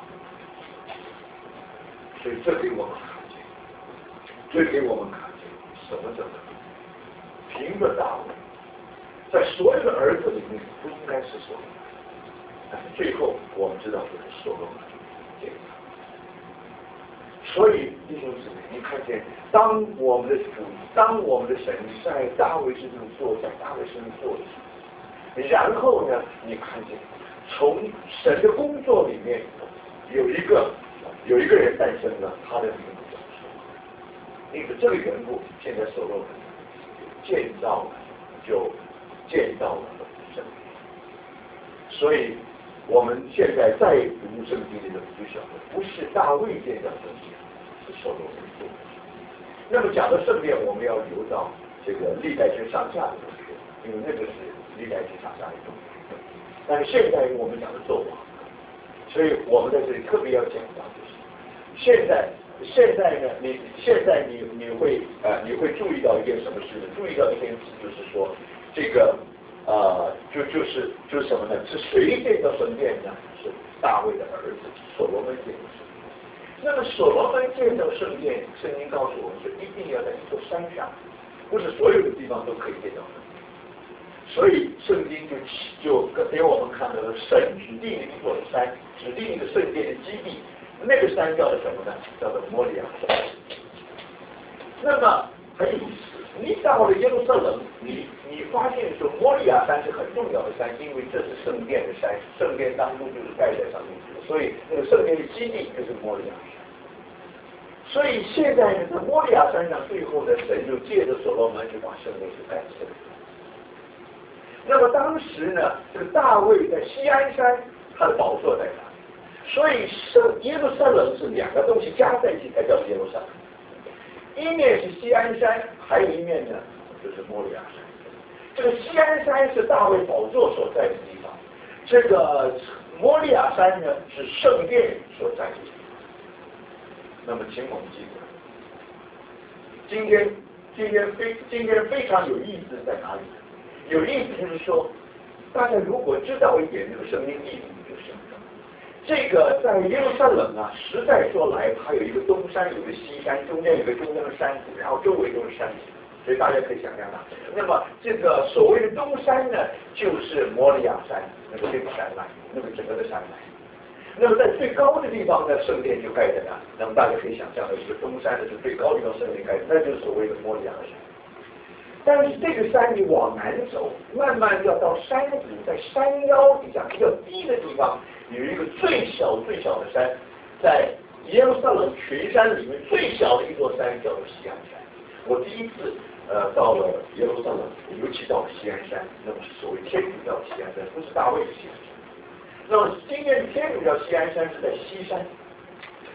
所以这给我们看见，这给我们看见什么叫做凭着大卫，在所有的儿子里面不应该是所罗门，但是最后我们知道就是所罗门建造。所以弟兄姊妹，你看见，当我们的主，当我们的神在大卫身上做，在大卫身上做的，然后呢，你看见从神的工作里面有一个有一个人诞生了，他的名字叫所罗门。因此这个缘故，现在所罗门建造了，就建造了圣殿。所以我们现在再读圣经里的不晓得，不是大卫建造圣殿，是所罗门做的。那么讲到圣殿，我们要留到这个历代志上下的东西，因为那个是历代志上下的东西。但是现在我们讲的纣王，所以我们在这里特别要讲到，就是现在现在呢，你现在你你会呃你会注意到一件什么事呢？注意到一件事就是说，这个呃就就是就是什么呢？是谁建造圣殿呢？是大卫的儿子所罗门建造圣殿。那么所罗门建造圣殿，圣经告诉我们是一定要在一座山上，不是所有的地方都可以建造圣殿。所以圣经就就给我们看到了神指定一座山，指定一个圣殿的基地，那个山叫做什么呢？叫做摩利亚山。那么很有意思，你到了耶路撒冷，你你发现说摩利亚山是很重要的山，因为这是圣殿的山，圣殿当中就是盖在上面的，所以那个圣殿的基地就是摩利亚山。所以现在呢，在摩利亚山上，最后呢，神就借着所罗门就把圣殿就盖起来。那么当时呢，这个大卫在锡安山，他的宝座在哪里？所以圣耶路撒冷是两个东西加在一起才叫耶路撒冷。一面是锡安山，还有一面呢就是摩利亚山。这个锡安山是大卫宝座所在的地方，这个摩利亚山呢是圣殿所在的地方。那么请我们记得，今天今天非今天非常有意思在哪里？有意思就是说，大家如果知道一点这个圣经地理，就晓得这个在耶路撒冷啊，实在说来，它有一个东山，有一个西山，中间有一个中央的山谷，然后周围都是山谷，所以大家可以想象到，那么这个所谓的东山呢，就是摩利亚山那个这个山脉，那个整个的山脉。那么在最高的地方呢，圣殿就盖在那，那么大家可以想象的，这个东山的是最高的地方，圣殿盖，那就是所谓的摩利亚山。但是这个山你往南走，慢慢要到山谷，在山腰底下比较低的地方，有一个最小最小的山，在耶路撒冷群山里面最小的一座山叫做锡安山。我第一次呃到了耶路撒冷，尤其到了锡安山，那么是所谓天主教锡安山，不是大卫的锡安山。那么今天的天主教锡安山是在西山，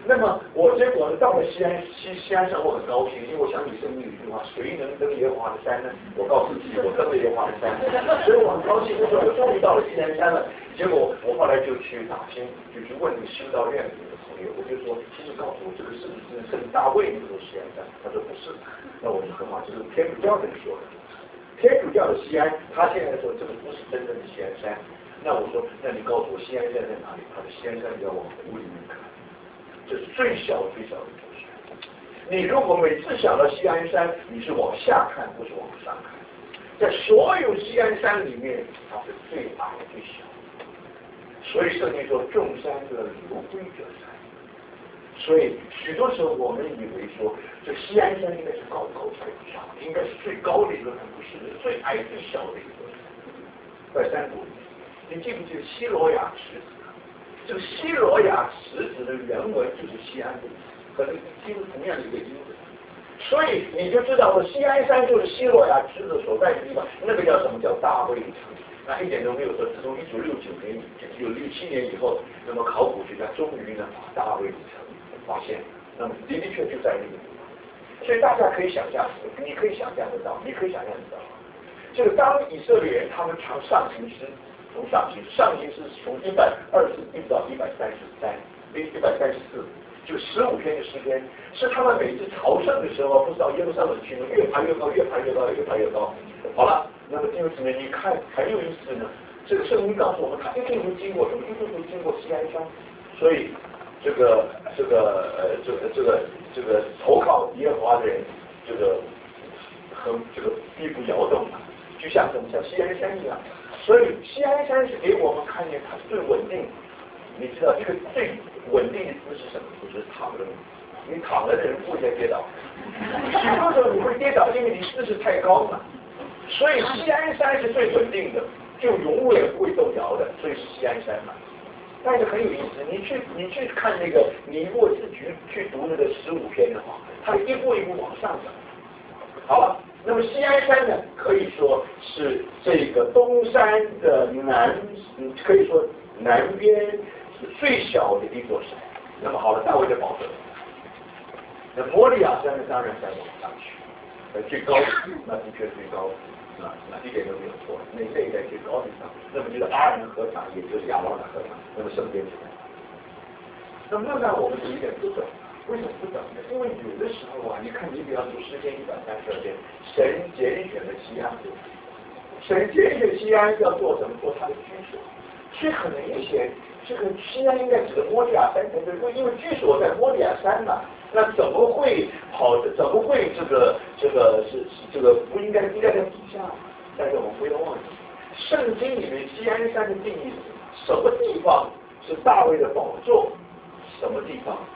那么我结果呢，到了西安西西安山，我很高兴，因为我想起圣经有一句话：谁能登耶和华的山呢？我告诉自己，我登了耶和华的山，所以我很高兴。那时候我终于到了西安山了。结果我后来就去打听，就去问那个修道院里的朋友，我就说：其实告诉我这个是不是圣大卫那座西安山？他说不是。那我就很好，这是天主教人说的。天主教的西安，他现在说这个不是真正的西安山。那我说，那你告诉我西安山在哪里？他说西安山你要往湖里面看。这是最小最小的东西。你如果每次想到西安山，你是往下看，不是往上看。在所有西安山里面，它是最矮最小。所以圣经说，众山的流归者山。所以许多时候我们以为说，这西安山应该是高高在上，应该是最高的一个山，不是最矮最小的一个山。在山谷里，你记不记得西罗亚池？这个西罗亚池子的原文就是西安的，可能几乎同样的一个音字，所以你就知道了，西安山就是西罗亚池子所在的地方，那个叫什么？叫大卫城。那一点都没有说，自从一九六九年，一九六七年以后，那么考古学家终于呢把大卫城发现，那么的的确就在那个地方。所以大家可以想象，你可以想象得到，你可以想象得到，这个当以色列人他们常上行诗。从上行，上行是从一百二十一直到一百三十三，一一百三十四，就十五篇的诗篇，是他们每次朝圣的时候，不知道耶路撒冷去呢，越爬越高，越爬越高，越爬越高。好了，那么弟兄姊妹，你看很有意思呢。这个圣经告诉我们，他一定会经过什么？一定会经过西安山。所以这个这个呃这个这个这个投靠耶和华的人，这个和这个必不摇动啊，就像什么像西安山一样。所以西安山是给我们看见它是最稳定。你知道这个最稳定的姿势是什么？就是躺着。你躺着的人不会再跌倒。许多时候你会跌倒，因为你姿势太高嘛。所以西安山是最稳定的，就永远不会动摇的，所以是西安山嘛。但是很有意思，你去你去看那个你若是去去读那个十五篇的话，它一步一步往上涨。好了。那么西安山呢，可以说是这个东山的南，可以说南边是最小的一座山。那么好了，大卫的宝座。那摩利亚山呢，当然再往上去，呃，最高那的确最高，啊，那一点都没有错。那这一在最高地方，那么就是阿尔能河场，也就是亚罗纳河场，那么圣殿就在。那么那让我们有一点不懂。为什么不等呢？因为有的时候啊，你看你比方读诗篇一百三十二篇，神拣选的西安，神拣选西安要做什么？做他的居所。所以很明显，这个西安应该指的摩利亚山才对，因为居所在摩利亚山嘛，那怎么会好的？怎么会这个这个是这个不应该应该在底下？但是我们不要忘记，圣经里面西安山的定义是什么地方是大卫的宝座？什么地方？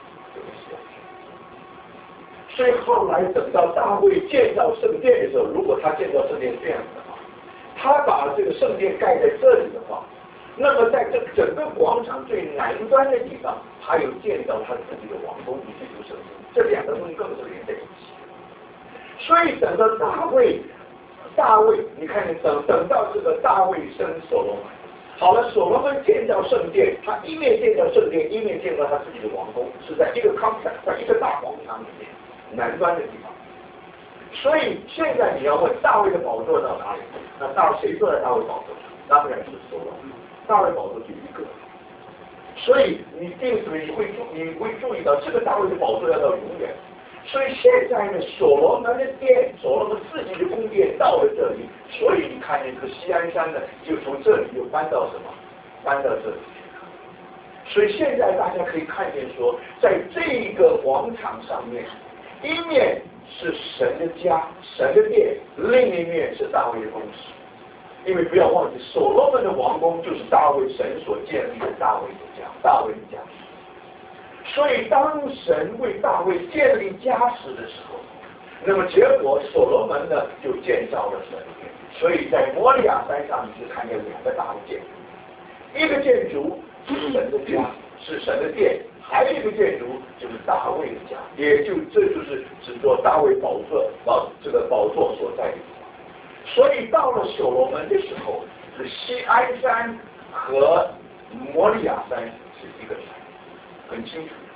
所以后来等到大卫建造圣殿的时候，如果他建造圣殿这样子的话，他把这个圣殿盖在这里的话，那么在这整个广场最南端的地方，还有建造他自己的王宫以及读圣经，这两个东西更是连在一起。所以等到大卫，大卫，你看等等到这个大卫生所罗门。好了，所罗门建造圣殿，他一面建造圣殿，一面建造他自己的王宫，是在一个 complex， 在一个大广场里面，南端的地方。所以现在你要问大卫的宝座到哪里？那大谁坐在大卫宝座上？当然是所罗门。大卫宝座就一个。所以你定时你会注你会注意到，这个大卫的宝座要到永远。所以现在呢，所罗门的殿，所罗门自己的宫殿到了这里，所以你看那个西安山呢，就从这里又搬到什么？搬到这里去。所以现在大家可以看见说，在这个广场上面，一面是神的家、神的殿，另一面是大卫的宫室。因为不要忘记，所罗门的王宫就是大卫神所建立的大卫的家，大卫的家。所以当神为大卫建立家室的时候，那么结果所罗门呢就建造了神殿。所以在摩利亚山上你就看见两个大的建筑，一个建筑是神的家，是神的殿，还有一个建筑就是大卫的家，也就这就是指作大卫宝座宝这个宝座所在的地方。所以到了所罗门的时候，是西安山和摩利亚山是一个山。很清楚，很清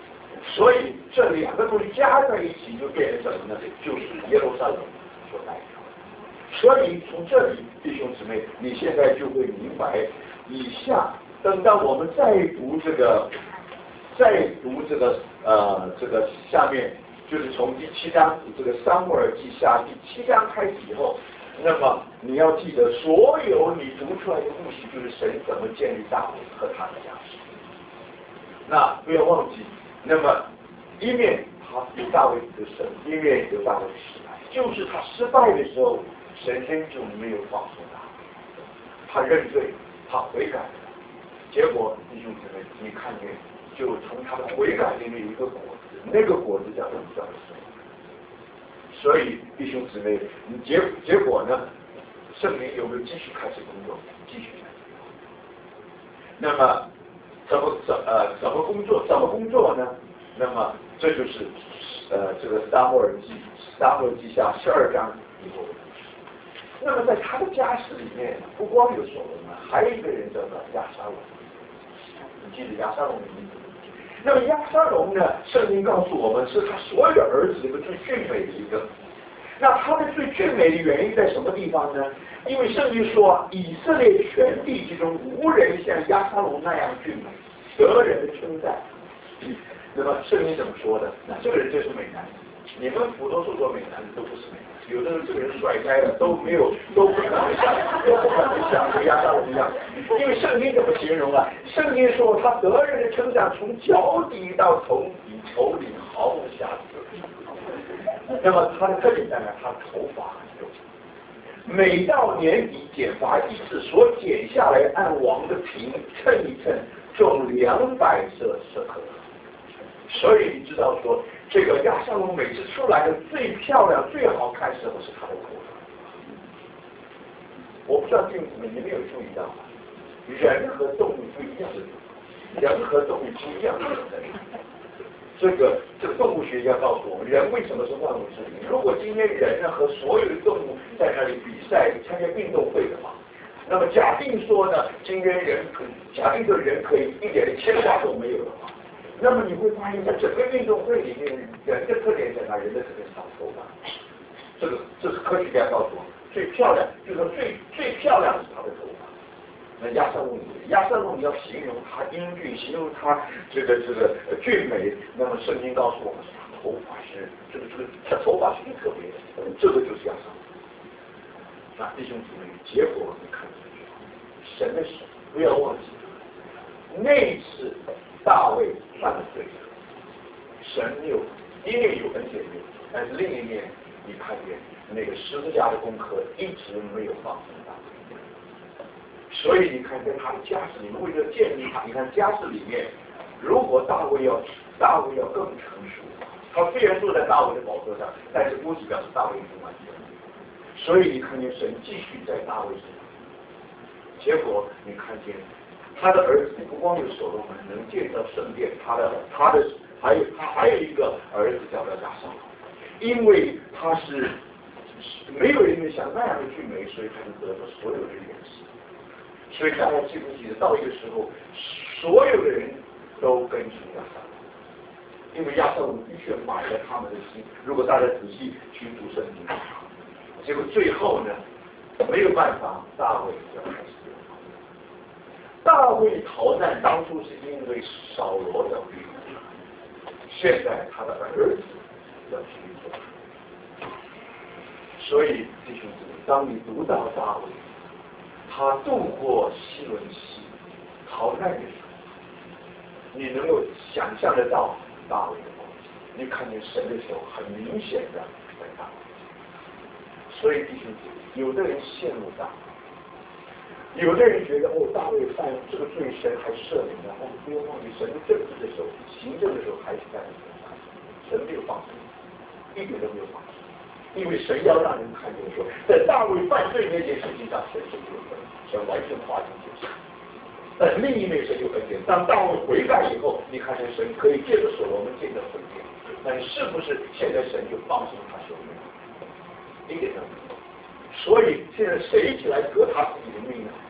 所以这两个东西加在一起就变成什么呢？就是耶路撒冷所代表。所以从这里，弟兄姊妹，你现在就会明白，以下等到我们再读这个，再读这个呃这个下面，就是从第七章这个撒母耳记下第七章开始以后，那么你要记得，所有你读出来的故事，就是神怎么建立大卫和他的家室。那不要忘记，那么一面他有大卫的神，一面有大卫的失败，就是他失败的时候，神仍旧没有放松他，他认罪，他悔改了，结果弟兄姊妹，你看见就从他的悔改里面有一个果子，那个果子叫什么？叫神。所以弟兄姊妹，你结结果呢？圣灵有没有继续开始工作？继续。那么怎么怎呃怎么工作？怎么工作呢？那么这就是呃这个撒母耳记撒母耳记下十二章以后的故事。那么在他的家室里面，不光有所罗门，还有一个人叫做亚沙龙。你记得亚沙龙的名字？那么亚沙龙呢？圣经告诉我们，是他所有的儿子里面最俊美的一个。那他的最俊美的原因在什么地方呢？因为圣经说，以色列全地之中无人像亚沙龙那样俊美，得人的称赞。那么圣经怎么说的？那这个人就是美男子。你们普通所说美男子都不是美男子，有的人这个人甩开了都没有，都不可能像，都不可能像这个亚沙龙一样。因为圣经怎么形容啊？圣经说他得人的称赞从脚底到头顶，头顶毫无瑕疵。那么他的特点在哪？他的头发很重，每到年底剪发一次，所剪下来按王的瓶称一称，重两百舍舍克。所以你知道说，这个亚沙龙每次出来的最漂亮、最好看时候是他的头发。我不知道弟兄姊妹你们有注意到吗？人和动物不一样的，人和动物不一样的。这个这个动物学家告诉我们，人为什么是万物之灵？如果今天人呢和所有的动物在那里比赛参加运动会的话，那么假定说呢，今天人可假定这人可以一点牵挂都没有的话，那么你会发现在整个运动会里面，人的特点在哪？人的特点是长头发。这个这是科学家告诉我们，最漂亮就是说最最漂亮是他的头发。那亚瑟龙，亚瑟龙你要形容他英俊，形容他这个这个俊美，那么圣经告诉我们，他头发是这个这个他头发是很特别的，这个就是亚瑟龙。那弟兄姊妹，结果你看出去，神的手不要忘记，那一次大卫犯了罪，神有一面有恩典有，但是另一面你看见那个十字架的功课一直没有放松大卫。所以你看，在他的家室里面，为了建立他，你看家室里面，如果大卫要大卫要更成熟，他虽然坐在大卫的宝座上，但是估计表示大卫已经完全。所以你看见神继续在大卫身上，结果你看见他的儿子不光有所罗门能建造圣殿，他的他的还有他还有一个儿子叫做亚沙龙，因为他是没有人像那样的俊美，所以他就得到所有的怜惜。所以大家记不记得，到一个时候，所有的人都跟从亚萨龙，因为亚萨龙的确买了他们的心。如果大家仔细去读圣经，结果最后呢，没有办法，大卫要开始流亡。大卫逃难当初是因为扫罗的逼迫，现在他的儿子要去做。所以弟兄姊妹，当你读到大卫，他渡过西伦溪逃难的时候，你能够想象得到大卫的光景，你看见神的手很明显的在大卫。所以弟兄姊妹，有的人羡慕大卫，有的人觉得哦，大卫犯这个罪，神还赦免了。但是不要忘记，神政治的手、行政的时候还是在你身上，神没有放松，一点都没有放松。因为神要让人看见说，在大卫犯罪那件事情上，神是有分，神完全划清界限。但另一面神有恩典，当大卫悔改以后，你看见神可以借着所罗门借着悔改，但是不是现在神就放松他手里？一点都没有。所以现在谁起来革他自己的命呢？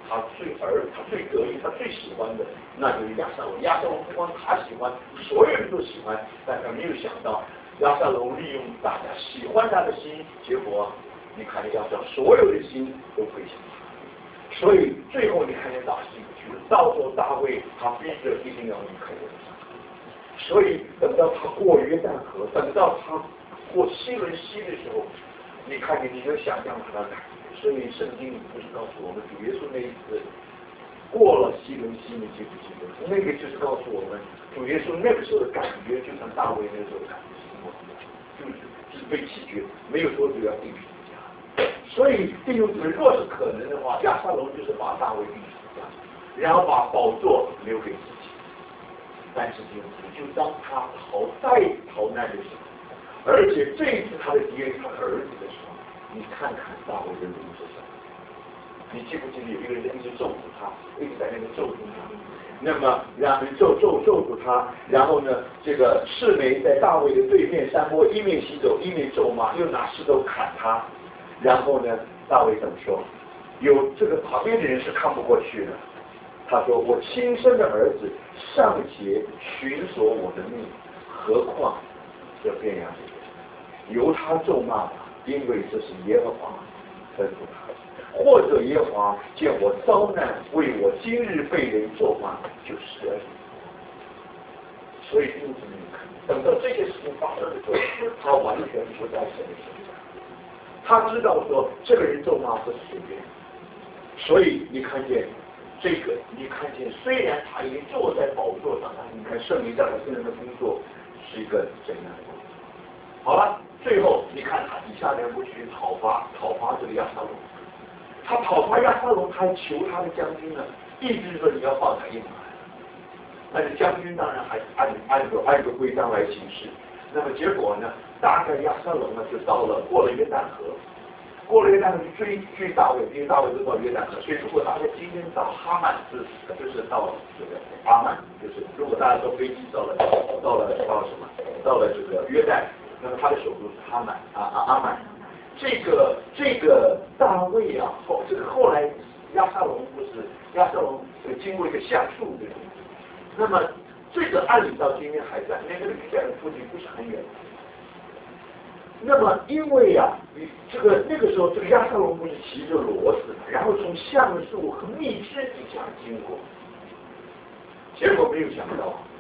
他最儿，他最得意，他最喜欢的，那就是亚撒龙。亚撒龙不光他喜欢，所有人都喜欢，但他没有想到，亚撒龙利用大家喜欢他的心，结果你看亚撒龙所有的心都归向他。所以最后你看见大西去了，到时候大卫他逼着一定要离开这个山。所以等到他过约旦河，等到他过西伦西的时候，你看见你就想象他的感觉。所以圣经不是告诉我们主耶稣那一次过了西伦西，你记不记得？那个就是告诉我们主耶稣那个时候的感觉，就像大卫那个时候的感觉是一模一样，就是就是被弃绝，没有说只要定十字架。所以弟兄姊妹，若是可能的话，亚撒龙就是把大卫定十字架，然后把宝座留给自己。但是弟兄姊妹，就当他逃再逃难的时候，而且这一次他的敌人是他儿子的时候，你看看大卫的名字上，你记不记得有一个人一直咒诅他，一直在那边咒诅他，那么然后咒咒咒诅他，然后呢，这个示每在大卫的对面山坡一面行走，一面咒骂，又拿石头砍他，然后呢，大卫怎么说？有这个旁边的人是看不过去的，他说：“我亲生的儿子尚且寻索我的命，何况这便雅悯人？由他咒骂吧。”因为这是耶和华吩咐他，或者耶和华见我遭难，为我今日被人咒骂，就施恩。所以弟兄姊妹，等到这些事情发生的时候，他完全不在神的身上。他知道说这个人咒骂不是随便，所以你看见这个，你看见虽然他已经坐在宝座上，但你看圣灵在他身上的工作是一个怎样的工作？好了。最后，你看他底下人不去讨伐讨伐这个亚撒龙，他讨伐亚撒龙，他还求他的将军呢，意思是说你要放他一马。但是将军当然还按按照按照规章来行事。那么结果呢，大概亚撒龙呢就到了过了约旦河，过了约旦河去追追大卫，因为大卫都到约旦河，所以如果大家今天到哈曼是就是到这个阿曼，就是如果大家坐飞机到了到了到了什么到了这个约旦。那么他的首都是哈曼啊啊阿曼，这个这个大卫啊后这个后来亚撒龙不是亚撒龙经过一个橡树对不对？那么这个案例到今天还在，那个约旦附近不是很远。那么因为啊，这个那个时候这个亚撒龙不是骑着骡子，然后从橡树和蜜汁底下经过，结果没有想到。